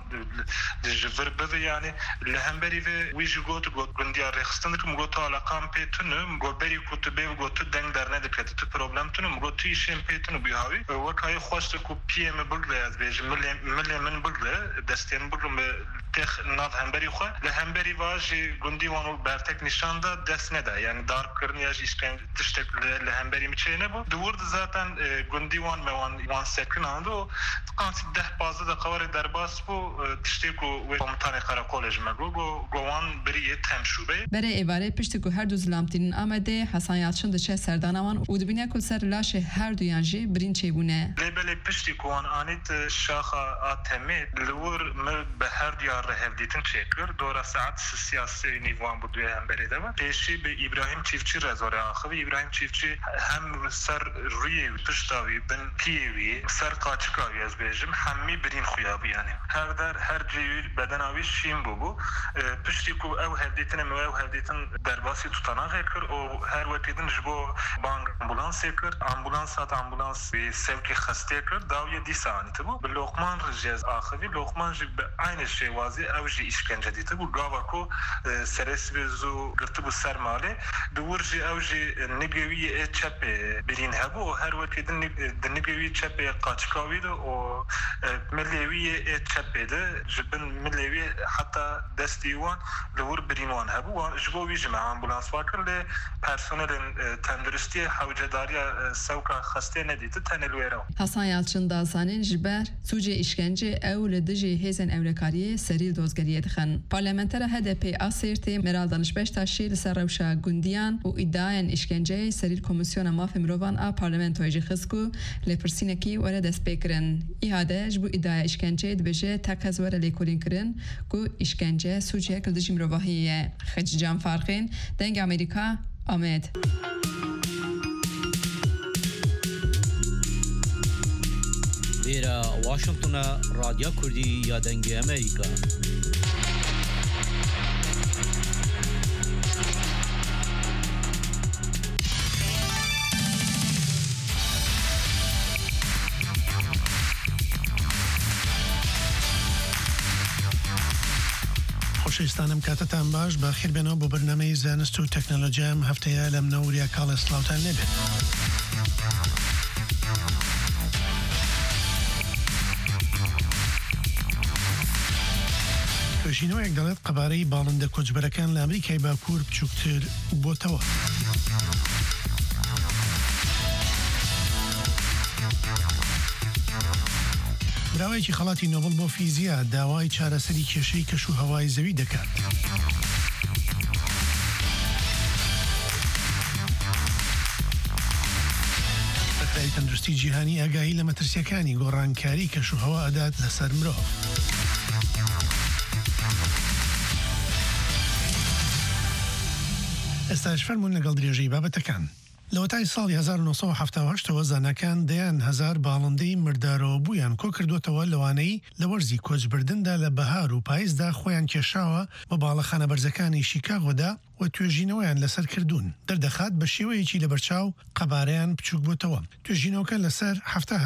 ji vir bive yani li hemberî vê wî jî got gundiya rêxistin dikim got alaqan pêtinu got berî ku tu bê got tu deng derne dikete tu problem tunu got tu îşên pêtinu bî havî wek hayê xweş ku piyê me bigre ez bêjim milê min bigre destê min bigre me tex nav hemberî xwe li hemberî va jî gundî wan û bertek nîşanda dest nede yani darkirin ya jî işkence tiştek li hemberî me çê nebû di wir de zaten gundî wan me wan sekinand û qasî 10-15 deqe were derbas bû tiştê ku wê komutanê qerakolê ji me got wan birî temşûbê berê êvarê piştî ku her du zilamtînin Amedê Hasan Yalçın diçe serdana wan û dibîne ku ser laşê her duyan jî birîn çêbûne lêbelê piştî ku wan anît şaxa a temê li wir me bi her diyar re hevdîtin çêkir dora saet siyasî nîvan bû duya hemberê de pêşî bi İbrahim Çîfçî rezorê axivî İbrahim Çîfçî hem ser rûyê wî pişta wî bin piyê wî ser qaçika wî ez bêjim hemî birîn xuya bû yani her der her cî bedena wî şîn bû piştî ku ew hevdîtinê me ew hevdîtin derbasî tutanaxê kir û her wekê din ji bo bang ambulansê kir ambulans wî sevkê xestê kir dawiye dîsa anîtî bû bi Lokman jî ez axivî Lokman jî bi aynı şêwazî ew jî işkence dîtî bû gava ku serê sibê zû girtibû ser malê di wir jî ew jî nigê wî ê çepê birîn hebû û her wekê din di nigê wî çepê qaçika wî de û milê wî ê çepê de ji bin milê wî heta destî wan li wir birîn wan hebû ji bo wî jî me ambulans wa kir lê personelên tenduristiyê hewcedariya sewka xestê nedîtî tenê li wê re Hasan Yalçın da zanîn ji ber sûcê işkence ew li dijî hêzên ewlekariyê serî dozgeriyê dixin Parlamentera HDP a Sêrtê Meral Danişbeştaşî li ser rewşa gundiyan û îddiayên işkenceyê serî Komisyona Mafê Mirovan a Parlamentoyê jî xist ku lêpirsînekî were dest pê kirin îhade ji bo îddiaya işkenceyê dibêje tek hez were lêkolîn kirin ku işkence sûciyek li dijî mirovahiyê ye Xeci Can Farxên deng Amerîka Amed Vêra Washingtona Radya Kurdî ya dengê Amerîka خۆشەویستانم کاتتان باش بەخێر بێنەوە بۆ بەرنامەی زانست و تەکنۆلۆژیام هەفتەیە لەم نەوریە کاڵە سلااوتان لێبێت. توێژینەوەیەک دەڵێت قەبارەی باڵندە کۆچبەرەکان لە ئەمریکای باکوور بچووکتر بۆتەوە. براوەیەکی خەڵاتی نۆبل بۆ فیزیا داوای چارەسەری کێشەی کەش و هەوای زەوی دەکات. سەکرای تەندروستی جیهانی ئاگاهی لە مەترسیەکانی گۆڕانکاری کەش و هەوا ئەدات لەسەر مرۆڤ. ئێستاش فەرمونون لەگەڵ درێژەی بابەتەکان. لە وەتای ساڵی 1970 زانەکان دەیان هەزار باڵندەی مردارەوە بوویان کۆ کردوتەوە لەوانەی لە وەرزی کۆچبردندا لە بەهار و پاییزدا خۆیان کێشاوە بە باڵەخانە بەرزەکانی شیکاگۆدا و توێژینەوەیان لەسەر کردوون دەردەخات بە شێوەیەکی لە بەرچاو قەبارەیان بچووک بووتەوە. توێژینەوەکە لەسەر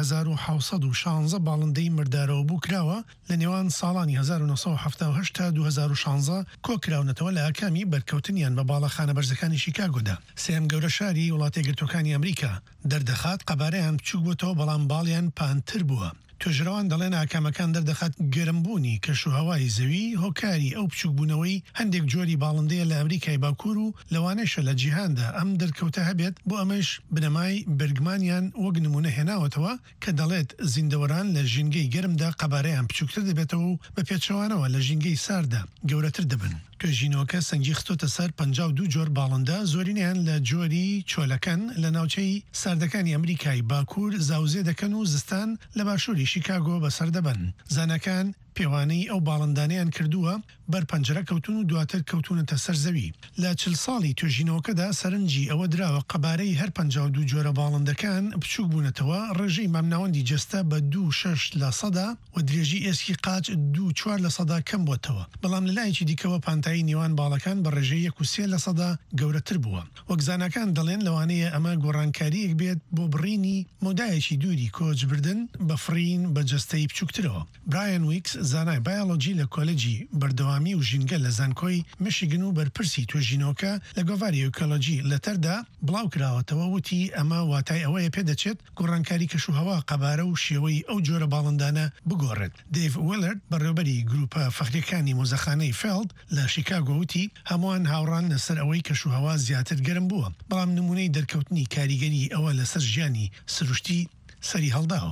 17,716 باڵندەی مردارەوە بوو کراوە لە نێوان ساڵانی 1970 تا 2016 کۆکراونەتەوە لە ئاکامی بەرکەوتنیان بە باڵەخانە بەرزەکانی شیکاگۆدا. سێم گەورە شاری وڵاتی یەکگرتووەکانی ئەمریکا دەردەخات قەبارەیان بچووک بووتەوە بەڵام باڵیان پانتر بووە. توێژەوان دەڵێن ئاکامەکان دەردەخات گەرمبوونی کەش و هەوای زەوی هۆکاری ئەو بچووکبوونەوەی هەندێک جۆری باڵندەیە لە ئەمریکای باکوور و لەوانەیەشە لە جیهاندا ئەم دەرکەوتە هەبێت بۆ ئەمەش بنەمای بەرگمانیان وەک نمونە هێناوەتەوە کە دەڵێت زیندەوەران لە ژینگەی گەرمدا قەبارەیان بچووکتر دەبێتەوە و بە پێچەوانەوە لە ژینگەی ساردا گەورەتر دەبن. توێژینەوەکە سەنگی خستۆتە سەر 52 جۆر باڵندە زۆرینیان لە جۆری چۆلەکەن لە ناوچەی ساردەکانی ئەمریکای باکوور زاوزێ دەکەن و زستان لە باشووری شیکاگۆ بەسەر دەبن. زانەکان پێوانەی ئەو باڵندانیان کردووە بەر پەنجرە کەوتون و دواتر کەوتونەتە سەرزەوی. لە 40 ساڵی توێژینەوەکەدا سەرنجی ئەوە دراوە قەبارەی هەر 52 جۆرە باڵندەکان بچووک بوونەتەوە ڕێژەی مامناوەندی جەستە بە 2.6% و درێژی ئێسکی قاچ 2.4% کەم بووتەوە. بەڵام لەلایەکی دیکەوە پانتایی نێوان باڵەکان بە ڕێژەی 1.3% گەورەتر بووە. وەک زانەکان دەڵێن لەوانەیە ئەمە گۆڕانکاریەک بێت بۆ بڕینی مۆدایەکی دووری کۆچبردن بە فرین بە جەستەی بچووکترەوە. برایان ویکس زانای بایۆلۆجی لە کۆلێجی بەردەوامی و ژینگە لە زانکۆی میشیگن و بەرپرسی توێژینەوەکە لە گۆڤاری ئۆکۆلۆجی لە تەردا بڵاو کراوەتەوە وتی ئەمە واتای ئەوەیە پێدەچێت گۆڕانکاری کەش و هەوا قەبارە و شێوەی ئەو جۆرە باڵندانە بگۆڕێت. دەیڤ وێلەرد بەڕێوەبەری گروپە فەخریەکانی مۆزەخانەی فێلد لە شیکاگۆ وتی هەمووان هاوڕان لەسەر ئەوەی کەش و هەوا زیاتر گەرم بووە بەڵام نمونەی دەرکەوتنی کاریگەری ئەوە لەسەر ژیانی سروشتی سەری هەڵداوە.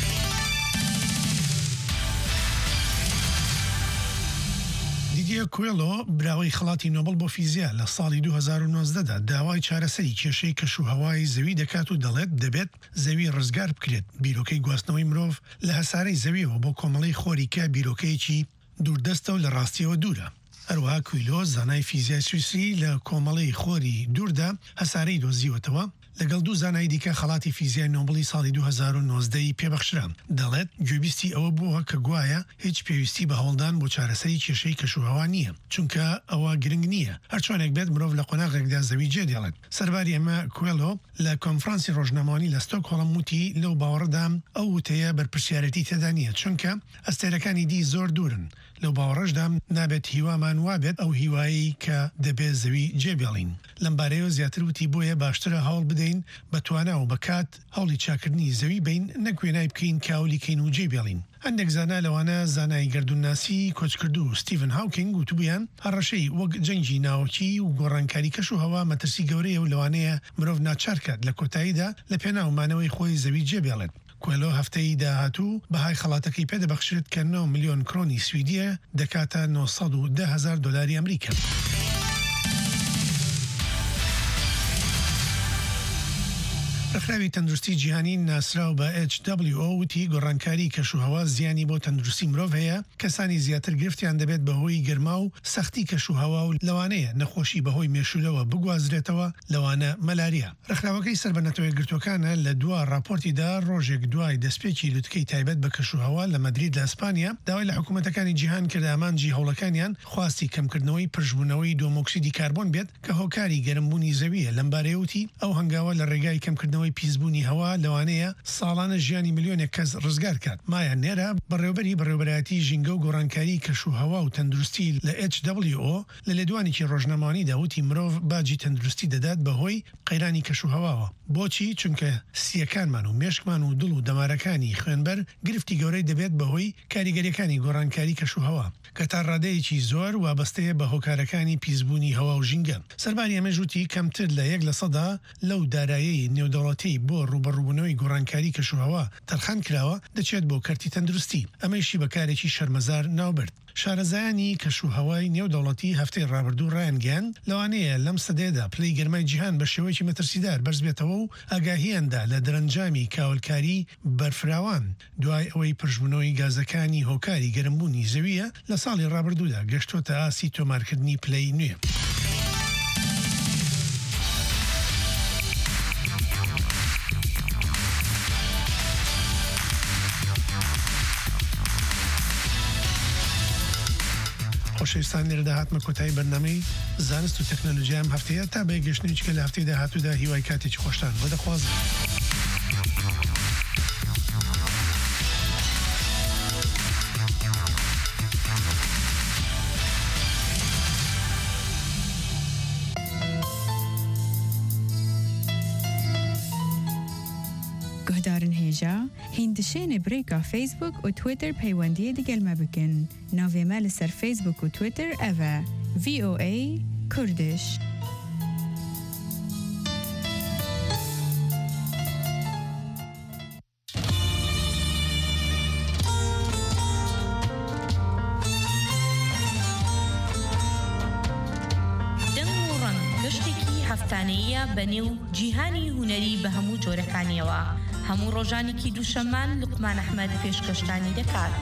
دیدیە کوێڵۆ براوەی خەڵاتی نۆبل بۆ فیزیا لە ساڵی 2019دا داوای چارەسەری کێشەی کەش و هەوای زەوی دەکات و دەڵێت دەبێت زەوی ڕزگار بکرێت بیرۆکەی گواستنەوەی مرۆڤ لە هەسارەی زەویەوە بۆ کۆمەڵەی خۆریکە بیرۆکەیەکی دووردەستە و لە ڕاستیەوە دوورە. هەروەها کویلۆ زانای فیزیای سویسری لە کۆمەڵەی خۆری دووردا هەسارەی دۆزیوەتەوە لەگەڵ دوو زانای دیکە خەڵاتی فیزیای نۆبلی ساڵی 2019 پێبەخشرا. دەڵێت گوێبیستی ئەوە بووە کە گوایە هیچ پێویستی بە هەوڵدان بۆ چارەسەری کێشەی کەش و هەوا نییە چونکە ئەوە گرنگ نییە هەرچۆنێک بێت مرۆڤ لە قۆناغێکدا زەوی جێدێڵێت. سەرباری ئەمە کوێڵۆ لە کۆنفرانسی ڕۆژنامەوانی لە ستۆکهۆڵم وتی لەو باوەڕدام ئەو وتەیە بەرپرسیارەتی تێدا نییە چونکە ئەستێرەکانی دی زۆر دوورن. لەو باوەڕەشدام نابێت هیوامان وابێت ئەو هیوایی کە دەبێت زەوی جێبێڵین. لەمبارەیەوە زیاتر وتی بۆیە باشترە هەوڵ بدەین بەتوانە و بەکات هەوڵی چاکردنی زەوی بین نەکوێنای بکەین کاولیکەین و جێبێڵین. هەندێک زانا لەوانە زانای گەردونناسی کۆچکردو و ستیڤن هاوکینگ وتبوویان هەڕەشەی وەک جەنگی ناوەکی و گۆڕانکاری کەش و هەوا مەترسی گەورەیە و لەوانەیە مرۆڤ ناچارکات لە کۆتاییدا لە پێناومانەوەی خۆی زەوی جێبێڵێت. کوێلۆ هەفتەی داهاتوو بەهای خەڵاتەکەی پێدەبەخشێت کە 9 ملیۆن کرۆنی سویدیە دەکاتە 910,000 دلاری ئەمریکا. ڕخراوی تەندروستی جیهانی ناسراو بە HWO وتی گۆڕانکاری کەش و هەوا زیانی بۆ تەندروستی مرۆڤ هەیە کەسانی زیاتر گرفتیان دەبێت بەهۆی گەرما و سەختی کەش و هەوا و لەوانەیە نەخۆشی بەهۆی مێشولەوە بگوازرێتەوە لەوانە مەلاریا. ڕخراوەکەی سەربەنەتەوەی گرتوەکانە لە دووە راپۆرتیدا ڕۆژێک دوای دەستپێکی لوتکەی تایبەت بە کەش و هەوا لە مەدرید لە ئەسپانیا داوای لە حکوومەتەکانی جیهان کرد ئامانجی هەوڵەکانیان خواستی کەمکردنەوەی پرژبوونەوەی دۆمۆکسیدی کاربۆن بێت کە هۆکاری گەرمبوونی زەویە. لەمبارەیەوتی ئەو هەنگاوە لە ڕێگای کەمکردنەوەی پیسبوونی هەوا لەوانەیە ساڵانە ژیانی ملیۆنێک کەس ڕزگار کات مایان نێرە بەڕێوەبەرایەتی ژینگە و گۆڕانکاری کەشوهەوا و تەندروستی لە HWO لە لێدوانێکی ڕۆژنامانی داوتی مرۆڤ باجی تەندروستی دەدات بەهۆی قەیرانی کەشوهەواوە بۆچی چونکە سیەکانمان و مێشکمان و دڵ و دەمارەکانی خوێنبەر گرفتی گەورەی دەبێت بەهۆی کاریگەریەکانی گۆڕانکاری کەشوهەوا کە تا ڕادەیەکی زۆر وابەستەیە بە هۆکارەکانی پیسبوونی هەوا و ژینگە سەرباری ئەمەژوتی کەمتر لە 1% لەو دارایی نێودەوڵەتی بۆ ڕوبەڕووبوونەوەی گۆڕانکاری کەشوهەوا تەرخان کراوە دەچێت بۆ کەرتی تەندروستی ئەمەیشی بەکارێکی شەرمەزار ناوبرد شارەزایانی کەشوهەوای نێودەوڵەتی هەفتەی ڕابردوو ڕایانگەیان لەوانەیە لەم سەدەیەدا پلەی گەرمای جیهان بە شێوەیەکی مەترسیدار بەرز بێتەوە و ئاگاهیاندا لە دەرەنجامی کاولکاری بەرفراوان دوای ئەوەی پرژبوونەوەی گازەکانی هۆکاری گەرمبوونی زەویە لە ساڵی ڕابردوودا گەشتوتە ئاسی تۆمارکردنی پلەی نوێ. خۆشەویستان لێرەدا هاتمە کۆتایی بەرنامەی زانست و تەکنۆلۆژیا ئەم هەفتەیە تا بە گەشتنێککە لە هەفتەی داهاتوودا هیوای کاتێکی خۆشتان بۆ دەخوازم. گهدارن هێژا هیندشێنێ برێکا فیسبوک و تویتر پەیوەندیە دیگەلمە بکەن ناوێمە لەسەر فیسبوک و تویتر ئەڤە VOA کوردش. هەفتانەیە بەنێو جیهانی هونەری بە هەموو جۆرەکانیەوە هەموو ڕۆژانێکی دووشەممان لوقمان ئەحمەد پێشکەشتانی دەکات.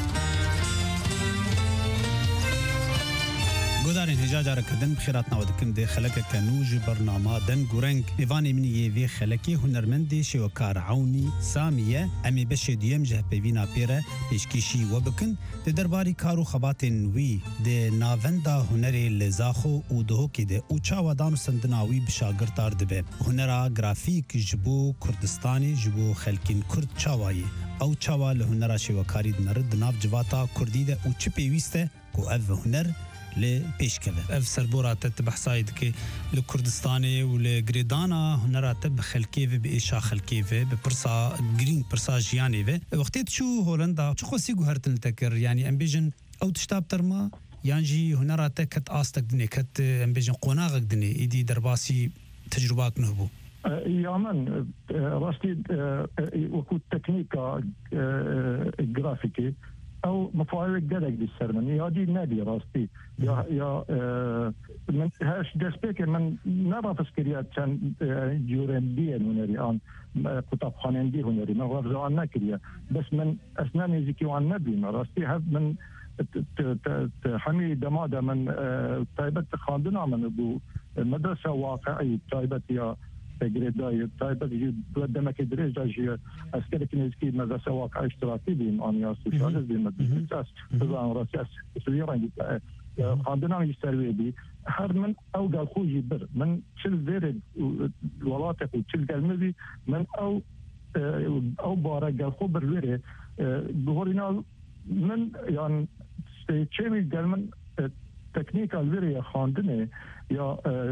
گۆدارên hêja carekirdin bi xêratnawe dikim dê xelekeke nû ji bernama deng û reng mêvanê min yê vê xelekê hunermendê şêwekar Ewnî Samî ye em ê beşê duyem ji hevpêvîna pê re pêşkêşî we bikin di derbarî kar û xebatên wî dê navenda hunerê li zaxo û dihokê de û çawa dan û sendina wî bi şagirtar dibe hunera grafîk ji bo Kurdistanê ji bo xelkên Kurd çawa ye ew çawa li hunera şêwekarî dinere di nav civata Kurdî de û çi pêwîst e ku ev huner لە پێشکەوە ئەف سەربۆراتە بەحسایی دکێ لە کوردستانی و لە گرێدانا هونەراتە بە خەلکێوێ بە ئێشا خەلکێوێ بە پرسا گرینگ پرسا ژیانێوێ وەختێت چوو هۆلندا چ خۆسی گوهرتن تەکرد ینی ئەم بێژن ئەو تشتا بتەرما یانجی هونەراتە کەت ئاستەک دنێ کەت ئەم بێژن قۆناغێک دنێ ئیدی دەرباسی تەجروباک نەبوو یامن ڕاستی وەکو تەکنیکا گرافیکی او مفاوض جدك دي السرمني هذه نادي راستي يا من هاش دسبيك من نرى تسكريات كان جورندية هنري آن كتاب خانندي هنري ما غرض عن نكريا بس من أسنان يزكي عن نبي ما راستي هذا من حمي دمادة من طيبة خاندنا من أبو مدرسة واقعية طيبة يا جريداي طيب قدامك دريج داجي عسكري كنيسكي مدرسة واقع اشتراكي بين انيا سوشياليست بين مدرسة طبعا راسياس سويران عندنا يستروي بي هر من او قال خوجي بر من تشل زيرد الولاطق وتشل قلمزي من او بارا قال خبر ويري بهورينا من يعني تشيمي قال من تكنيكال ويري خاندنه یا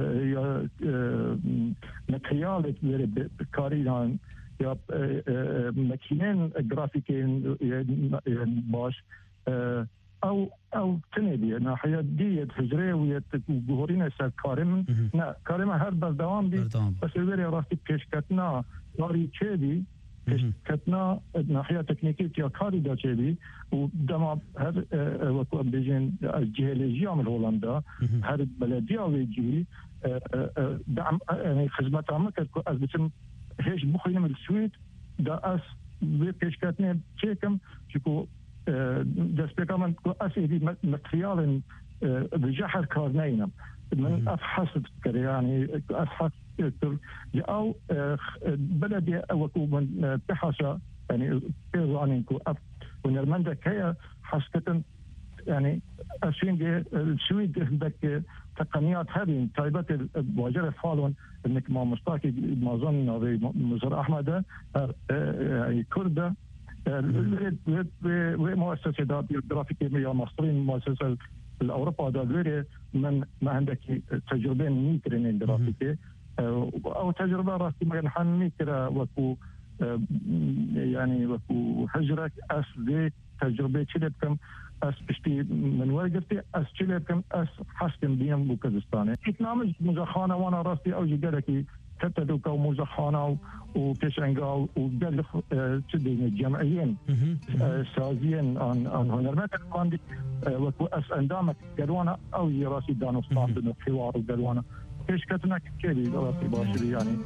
متریالت وری کاریان یا مکینن گرافیکین باش او تنبی ناحیه دیت حجره و جوهرین سر کارم نه کارم هر بردوام بی بس وری راستی پیشکتنا کاری چه بی پیشکتنا ناحیه تکنیکی یا کاری دا چه بی و دما هر وقت بیشتر جهلیجی عمل هولندا هر بلدی آویجی دعم يعني خدمات عامة از بتم هیچ بخویم السويد دا از به پیشکتنه چیکم چکو دست بکامن کو اسیدی متریال بجحر کار نینم من افحص كده يعني افحص او بلدي وكو من بحث يعني بيرانينكو ونرمندا كيا حسكتن يعني السويد عندك تقنيات هذه تايبت واجر فالون انك ما مستاكي ما ظن مزر احمد كرده ومؤسسه جغرافيكيه مصريين مؤسسه الاوروبا دوليه من ما عندك تجربين ميكرين جغرافيكيه او تجربه راسي ما حن كده وكو يعني وكو هجرك اصلي تجربه كم اس بشتي من وقفتي اس كم اس حسن بيم بوكردستان برنامج مزخانه وانا راسي او جدلكي كتدوك ومزخانه وبيش انقال وقال تدين جمعيين سازيين عن هنرمات عندي وكو اس اندامك قالوانا او راسي دانو صاحب الحوار وقالوانا ايش كتنا كيفي راسي باشري يعني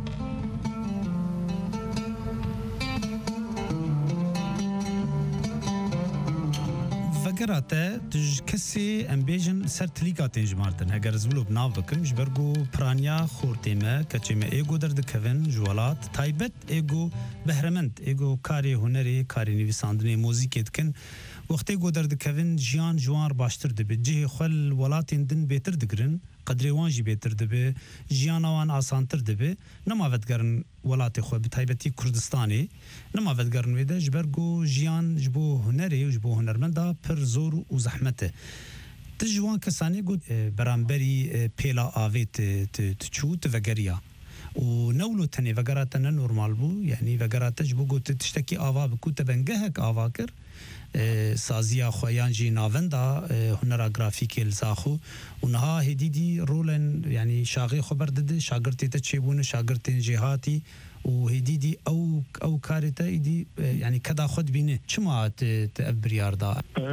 فقراته تج كسي امبيجن سرتليكاتين جمارتن هگر زبلو بناف بكم جبرگو پرانیا خورتیمه کچیمه ایگو درد کفن جوالات تایبت ایگو بهرمند ایگو کاری هنری کاری نویساندنی موزیکت کن وقتی ایگو درد کفن جیان جوار باشتر دبی جه خل ولاتین دن بیتر دگرن قدری وانجی بیتر دبی جیانوان آسانتر دبی نماوتگرن ولات خو بتایبتی کردستانی نماوتگرن ویده جبرگو جیان جبو هنری و جبو هنرمندا پر زور و زحمته تجوان کسانی گو برانبری پیلا آویت تچو تفگریا و نولو تنی وگراتنا نورمال بو یعنی وگراتا جبو گو تشتکی آوا بکو تبنگهک آوا کر سازیا خویان جی ناوندا هنرا گرافیکی الزاخو اونها هدیدی رولن يعني شاغي خبر دد شاگرتی تچبون شاگرتين جهاتي و هدیدی او کارتا ایدی يعني كدا خود بینه چما تأبر ياردا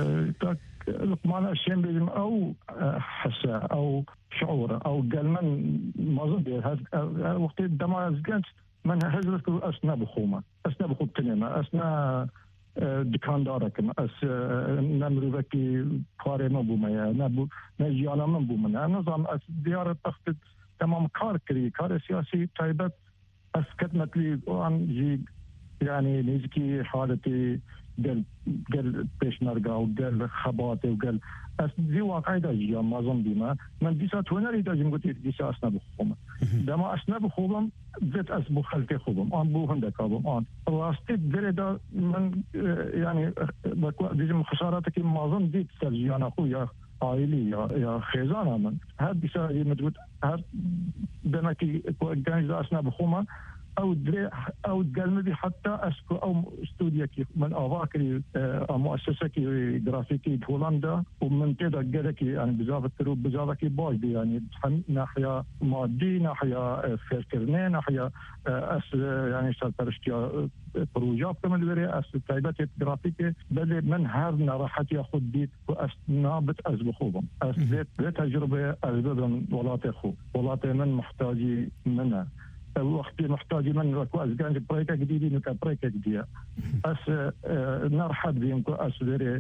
لقمان الشيء بيجم او حسا او شعور او قال من ما ظن وقت دما زجنت من هزرت اسنا بخومه اسنا بخوب تنما اسنا دکاندارک اس نمروکی کاری نبومه نبو نجیانا من بومه نظام اس دیار تخت تمام کار کری کار سیاسی تایبت اس کتمتلی آن جی يعني نيزكي حالتي قال بيشنرقا وقال خباتي وقال دي واقعي دا جيا ما ظن بما من ديسات هنا اللي داجم قلت ديسا أسنا بخوما دما أسنا بخوما زيت أسبو خلتي خوما آن بو هندك آبم آن راستي دلي دا من يعني ديجم خساراتك ما ظن ديت سرجيانا خو يا عائلي يا خيزانا من هاد ديسا مدقود هاد دمكي قانج دا أسنا بخوما او دري او قلمي حتى اسكو او استوديو كي من اواكري مؤسسه كي جرافيكي هولندا ومن كده قالكي يعني بزاف كي باج يعني ناحيه مادي ناحيه فكرنه ناحيه اس يعني سالترشتيا بروجات كمان بري اس تايبات جرافيكي بدل من هذا راحت ياخذ بيت نابت ازبخوهم اس تجربه ازبدن ولات اخو ولات من محتاجي منها وقت محتاج من ركو أزجان بريكة جديدة نك بريكة جديدة أس نرحب بهم أس دري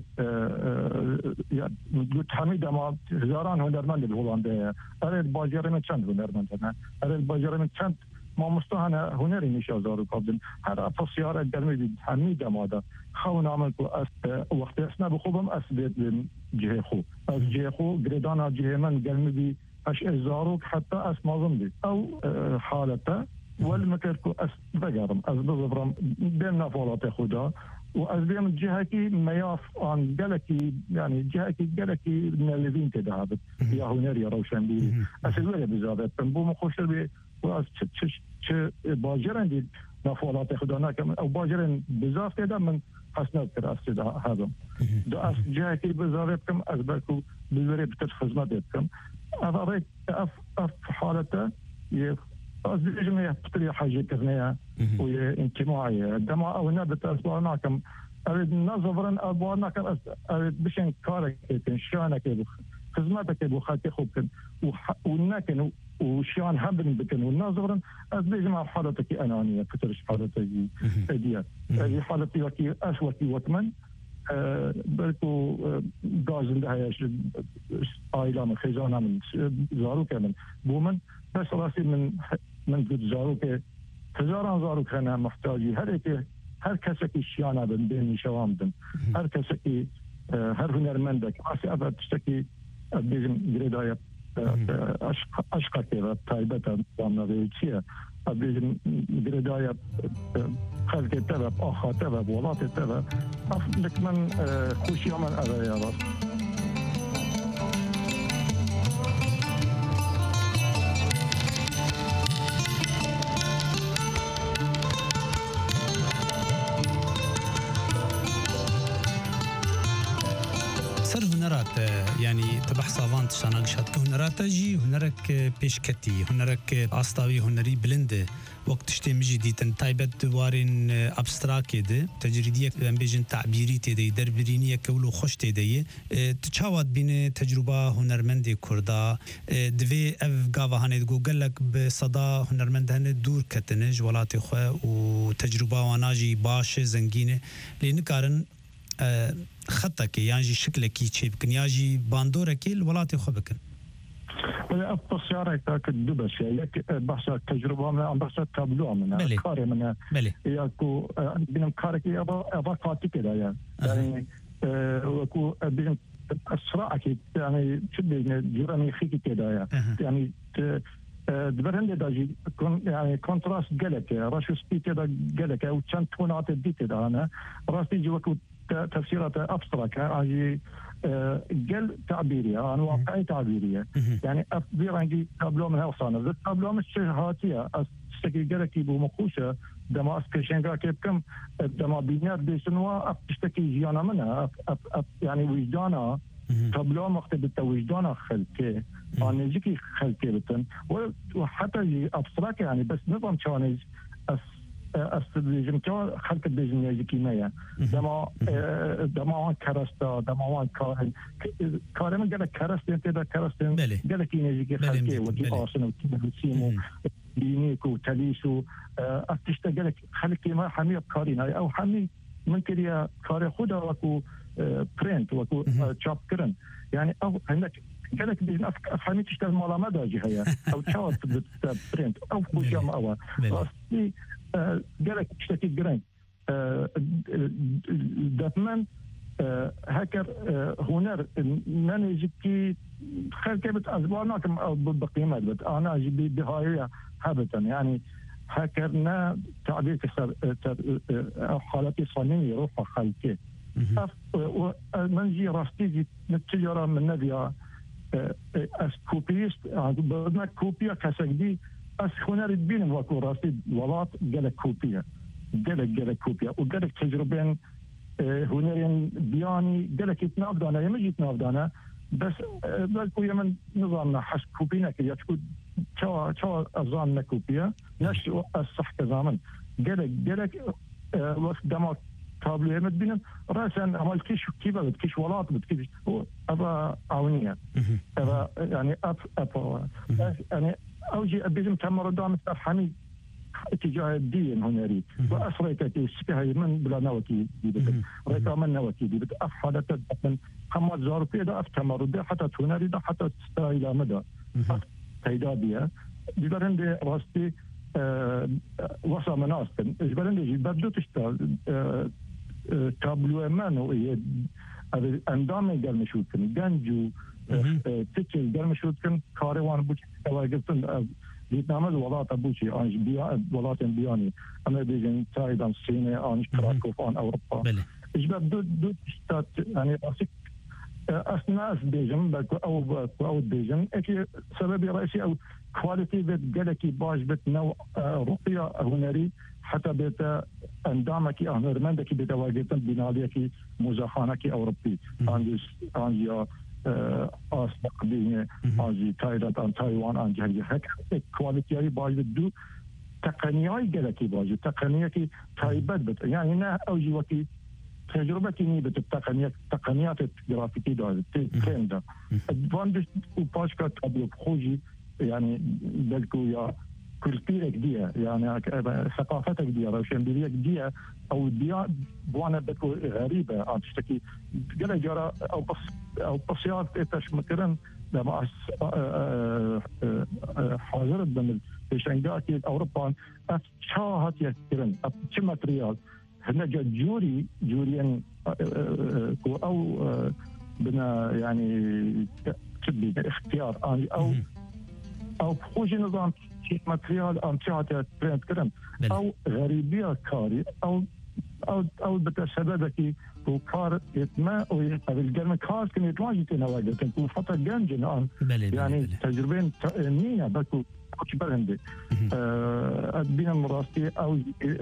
قلت حميدة ما هزاران هنرمند الهولندا أريد باجر من چند هنرمند أنا أريد باجر من چند ما مستهنا هنري نشازار قابل هذا فصيارة درمي حميدة ماذا خون عمل أس وقت أسنا بخوبم أس بيت جهة خو أس جهة خو قردانا جهة من درمي اش ازاروك حتى اس مازن او حالته والمكركو اس بقرم اس بضبرم بين فولات خدا واز بيم جهكي مياف عن جلكي يعني جهكي جلكي من الذين تذهبت يا هنري روشن بي اس الولا بزابت بو مخوش بي واز تش باجرن دي نفولات خدا كم او باجرن بزاف كده من حسنا كراس هذا دو اس جهكي بزابت كم از بكو بالوري بتخدماتكم أريد أف حالته أزيجنا يحتري حاجة كرنية وانتماعية دما أو نبت أسبوعنا كم أريد نظرا أسبوعنا كم أريد بشين كارك شانك خدماتك بخاتي خوبكن ونكن وشان هبن بكن ونظرا أزيجنا حالتك أنانية كترش حالتك ديات هذه حالتي وكي أسوكي وكمن بركو غازن ده هيش عائلة من خزانة من زاروك من بومن بس راسي من قد زاروك هزاران زاروك أنا محتاجي هر كسكي شيانا بين شوامدن هر كسكي هر هنرمندك عسى أبد تشتكي بيجن جريدايا أشقى كذا تايبة ضمن ذيشيا بيجن جريدايا خلق تبع أخا تبع ولات تبع أفلك من خوشي من أغير راس يعني تبع صافان تشانل شات هنرات جي هنرك بيشكتي هنرك أصطاوي هنري بلند وقت شتي مجدي تايبت وارين ابستراكي ده تجريديه بيجن تعبيري تدي دربرينيه كولو خوش تدي تشاوت بين تجربه هنرمندي كردا دفي اف غاوا هني جوجل لك بصدا هنرمند هن دور كتنج ولاتي خو وتجربه واناجي باش زنجينه لنكارن خطك يعني شكلك يجي بكن ياجي باندورك الولاتي خو بكن ولا التصيارة كدبس ياك بحث تجربة من عم بحث تابلو من كاري من ياكو بينم كارك أبا فاتي كده يعني وكو بين أسرع أكيد يعني شبه جراني خيك كده يعني دبرهن داجي يعني كونتراست جلك راشو سبيت ده جلك أو كان تونات ديت ده أنا راسي جوكو تفسيرات أبستراك يعني جل تعبيرية أنا واقعي تعبيرية يعني أفضل عندي تابلو من هالصانة ذا تابلو مش هاتية أستكي جلك يبو مقوشة دما أسكشنجا كيف كم دما بينات بيسنوا أفتشتكي جيانا منها يعني وجدانا تابلو مكتب وجدانا خلكي أنا جيكي خلكي بتن وحتى أبستراك يعني بس نظام شانيز استراتيجية خلق الدجنية جكيمية دما كرستا دما كارم قال كرستين تدا كرستين قال كيني جكي خلقي وكي آسن وكي سيمو بينيكو تليسو أفتشتا قال خلقي ما حمي كارين أو حمي من كريا كاري خدا وكو برينت وكو تشاب كرن يعني أو عندك قالك بيجن أفهمي تشتغل مالا مدى جهية أو تشاوت برينت أو كوشام أوا راسي قالك تشتكي جرين داتمان هكر هنر نانيجي خير كيبت أزبارنا كم بقيمة بس أنا جبي بهاي هابتا يعني هكرنا تعبير كسر حالتي صنيعية روح خالتي منجي راستي التجارة من نبيا أس كوبيست بدنا كوبيا كسجدي أس هنر الدين وكو راستي ولات جالك كوبيا جالك كوبيا وجالك تجربين هنرين بياني جالك يتنافدانا يمجي يتنافدانا بس بلكو يمن نظامنا حس كوبينا كي تكون شو أظن كوبيا نش الصح كزامن جالك وقت دماغ تابلو يمد بينهم رأسا عمل كيش كيف بتكيش ولات بتكيش أبا عونية أبا يعني أب يعني أوجي أبيزم تمر دام تفهمي اتجاه الدين هنري وأسريتك سكهي من بلا نوكي دي ريتا من نوكي دي أفحدت من خمس زار كده أفتمر ده حتى هنري ده حتى إلى مدى تيدابية بيبرن دي راستي وصل مناصب إجبارن دي بدو تشتغل تابلو أمانو أندامي قال مشوتكن جنجو تكل قال مشوتكن كاروان بوش تواجدتن فيتنام الولايات بوشي أنش ولايات بياني أنا بيجن تايدان الصينية أنش كراكوف أن أوروبا إجبار دو تشتات يعني راسك أثناء بيجن أو بيجن أكيد سبب رئيسي أو كواليتي بيت جالكي باش بيت نوع رقية هنري حتى بيت اندامكي هنرمندكي بيت واجدتن بناليكي مزاحانكي أوروبي أنجي أصدق بيني أنجي تايلاند أن تايوان أنجي هيك كواليتي أي باش بدو تقنياي جالكي باش تقنياكي تايبت بت يعني هنا أوجي وكي تجربتي نيبت تقنيات الجرافيكي ده ترند ده ادفانتج وباشكا تابلو بخوجي يعني بلكو يا كولتيرك دي يعني ثقافتك دي روشنبيليك دي او دي بوانا بلكو غريبه عم تشتكي قال جرى او بصيات ايش مكرن لما حاضرت من الشنغاكي اوروبا اتشاهت يكرن اتش ماتريال هنا جوريان او بنا يعني تبي اختيار او بخوج نظام ماتريال انتيات ترند كرم او غريبيه كاري او بتسببك وكار يتما ويقابل كار كان يتواجه تنواجه كان فتره جنجن يعني تجربين نيه بكو كنت برندي بين المراستي او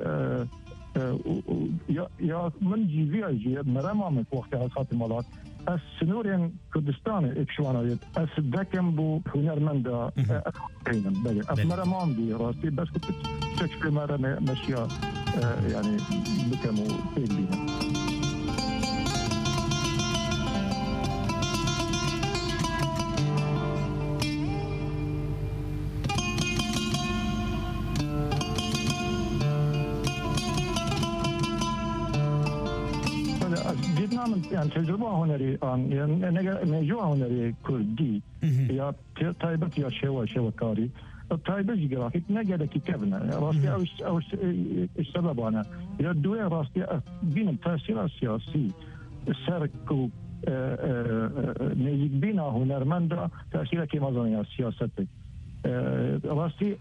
يا من جي مرامة من وقت عصات المالات السنورين كردستان اكشوانا اس دكم بو هنرمندا اخينا بلي افمرا مامدي راسي بس كنت تشكل مرة مشيا يعني بكمو بينا يعني تجربة هنري يعني نجوا هنري كردي يا طيبت يا شوا كاري طيبة جغرافيك نجد كتابنا راسي أو السبب أنا يدوي راسي بين التأثير السياسي سركو نجد بينا هنرمندا تأثير كما زمان السياسة راسي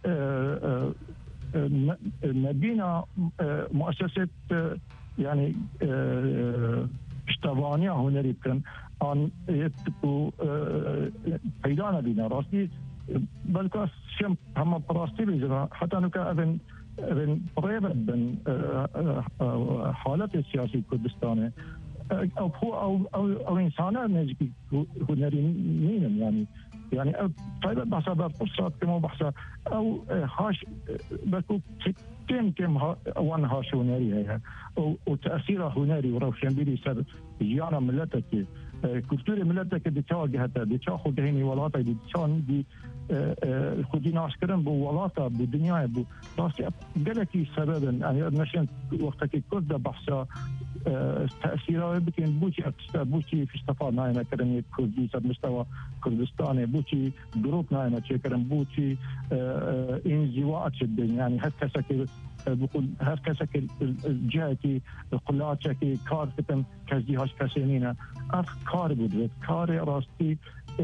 نبينا مؤسسة يعني اشتبانية هنري كان عن يتبو حيدانا بينا راسي بلكاس شم هم براستي بيجنا حتى نكا ابن قريبا بن حالة السياسي كردستاني او انسانا نجي هنري مين يعني طيب بحسب فرصات كما بحسب او هاش بكو كم وان هاش هنري هي وتأثير هنري وروشنبيلي سر جيانا ملتك كولتوري ملتك دي تواجهتها دي تاخذ هني ولاتا دي تشان دي خدي ناس كرم بو ولاتا بالدنيا بو راسي قالكي سببا يعني نشان وقتك كرد بحثا تأثيره بكين بوشي في استفاد ناينا كرم كردي سب مستوى كردستاني بوشي جروب ناينا كرم بوشي انزواء الدنيا يعني هكذا بقول هكذا الجهة قلاتك كار كتم كذي هاش كسينينا كار بود كار راستي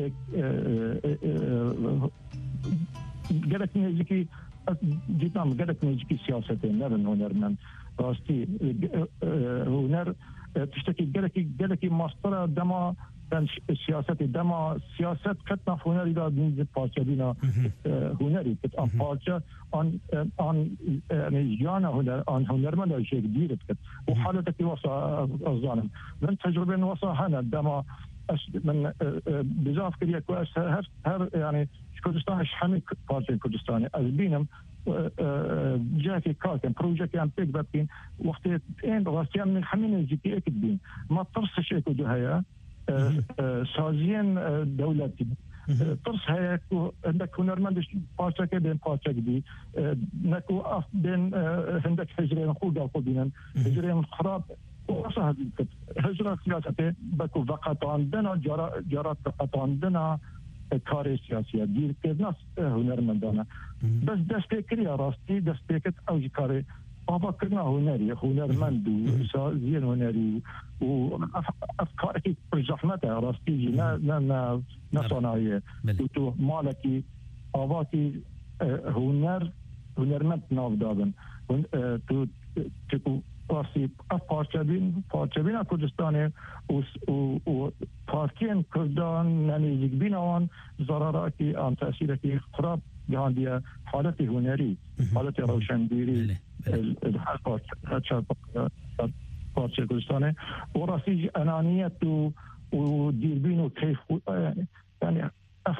قالك نيجي جدا قالك نيجي سياستين نبن هنرمن راستي هنر تشتكي قالك مسطرة دما السياسة دما سياسة كتنا في هنري دا من بارشة بينا هنري كت عن بارشة عن يعني جانا عن هنرمن دا شيء كبير كت وحالتك وصا الظالم من تجربة وصا هنا دما من بزاف كريا كويس هر يعني كردستان حمي بارشة كردستاني أزبينم جاكي كاكن بروجكت عم بيك بابين وقت إن راسيان من حمين جيكي أكدين ما ترسش إيكو جهايا سازين دولتي ترس هيك عندك هنرمندش بارشك بين بارشك دي نكو أف بين عندك هجرين خودا خودين هجرين خراب وصل هجرة سياسة بكو فقط عندنا جارات فقط عندنا كاري سياسية دير كذا هنرمندانا بس دستكري راستي دستكت أو كاري أفكرنا هنرمند وسازين هنري وأفكارك برزحمتها راستي نا صناعية تو مالكي أفاكي هنرمند ناف دادن تو تكو راسي أفارشبين كردستاني وفاركين كردان يعني يجبين عن ضرراتي عن تأثيرك خراب جهاندية حالتي هنري حالتي روشنبيري الحرب بارشة كردستاني وراسي أنانية ودير بينه كيف يعني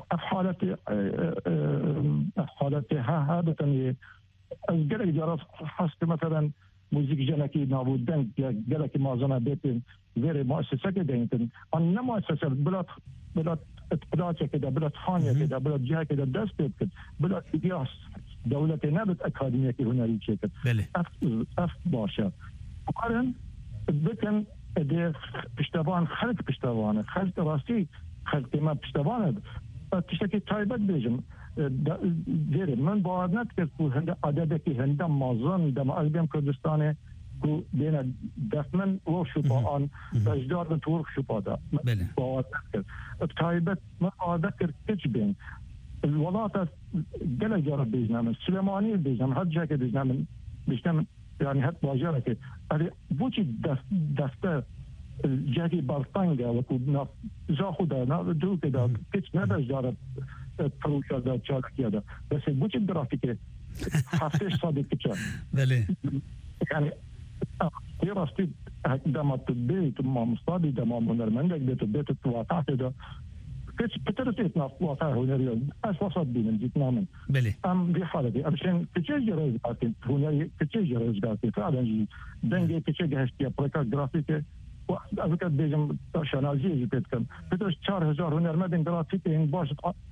حالتي هذا تاني الجري جرى حسب مثلا موزيك جنكي نابود دنك جلكي معظمها بيتين غير مؤسسة كده يمكن أنا مؤسسة بلاد اقتداء كده بلاد خانية كده بلاد جهة كده دست كده بلاد إدياس دولة نابت أكاديمية هنري كده أف باشا وقارن بكن ده بشتبان خلق راسي خلق ما بشتبان تشتكي تايبت بيجم دير من بعد نتكلم هند عددك هند مازن دم ألبيم كردستاني کو بین دفمن و شپان تجدار بطور شپادا وأذكر بتايبت ما أذكر تجبين الولايات قال جرب بيجنامن سليماني بيجنامن هاد جاك بيجنامن يعني هاد واجرة هذه بوشي دفتر الجهدي برطانجا وكنا زاخدا دو كده كتش نبش جرب فروش هذا شاك كده بس بوشي جرافيكي حسيش صادق كتشا بله يعني يراستي عندما تبيت ما مصطادي دما هنرمندك بيت التواقع كده كتش بترتيتنا واقع هنري أساسات بين جيتنا بله دي حالة دي عشان كتشي رزقاتي هنري كتشي رزقاتي فعلا جي دنجي كتشي هشتيا بريكا جرافيكي وأذكر بيجم شنازية بيتكم بترش 4000 هنرمندن جرافيكي إن باش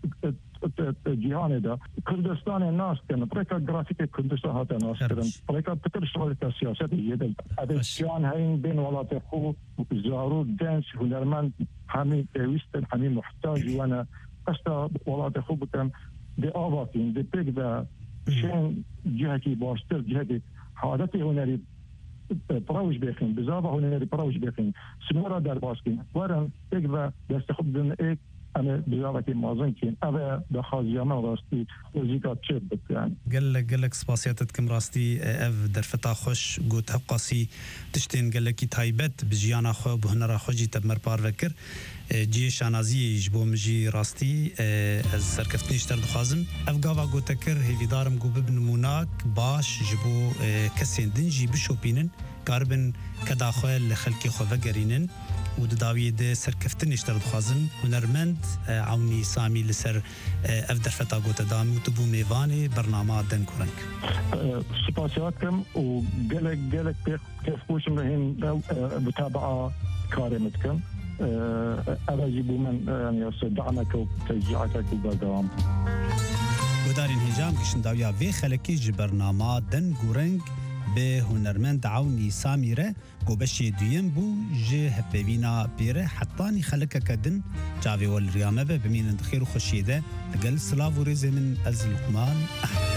جهان ده كردستان الناس كان بريكا جرافيكي كردستان هذا الناس كان بريكا بترش رئيس السياسة جدا هذا الشيء هين بين ولايات خو زارو دانس هنرمند حمي ويستن حمي محتاج وانا أستا ولايات خو بكم دي آواتين دي بيك ده شين جهتي باشتر جهتي حالتي هنري براوش بيخين بزابة هنري براوش بيخين سمورة در باسكين ورن بيك ده دستخدم إيك أنا بزارة مازن كين أبا دخل جامع راستي وزيكات شبت يعني قال لك سباسياتكم راستي اف درفتا خوش قوت هبقاسي تشتين قال لك تايبت بجيانا خو بهنرا خوجي تبمر بار فكر جي شانازي جبو مجي راستي از سركفتنيش تر دخازم اف قاوا قوتكر هيفي دارم قو ببنموناك باش جبو كسين دنجي بشوبينن قاربن كداخل لخلقي خو فقرينن ودداوی ده سرکفتن اشتر دخوازم هنرمند عونی سامی لسر افدر فتا گوت دام و تبو میوان برنامه دن کورنگ سپاسیاتكم وقالك كيف خوشم رهين متابعة كارمتكم أراجبوا من يعني دعمك وتشجيعك وبرنامج ودارين هجام كشن داويا في خلقي جبرنامه دن كورنگ به هنرمند عونی سامیره گوبشی دویم بو جه هپوینا بیره حتانی خلقه کدن جاوی والریامه به بمینند خیر و خوشیده لگل سلاو و ریزه من از لقمان احمد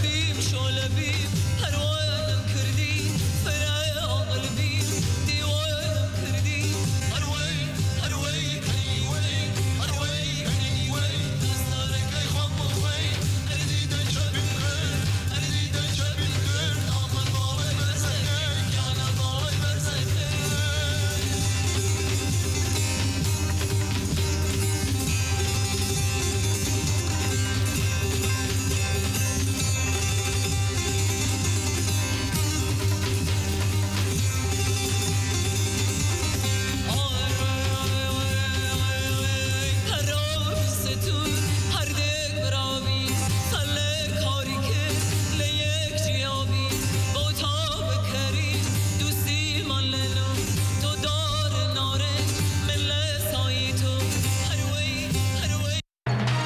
بیم شۆلە بیم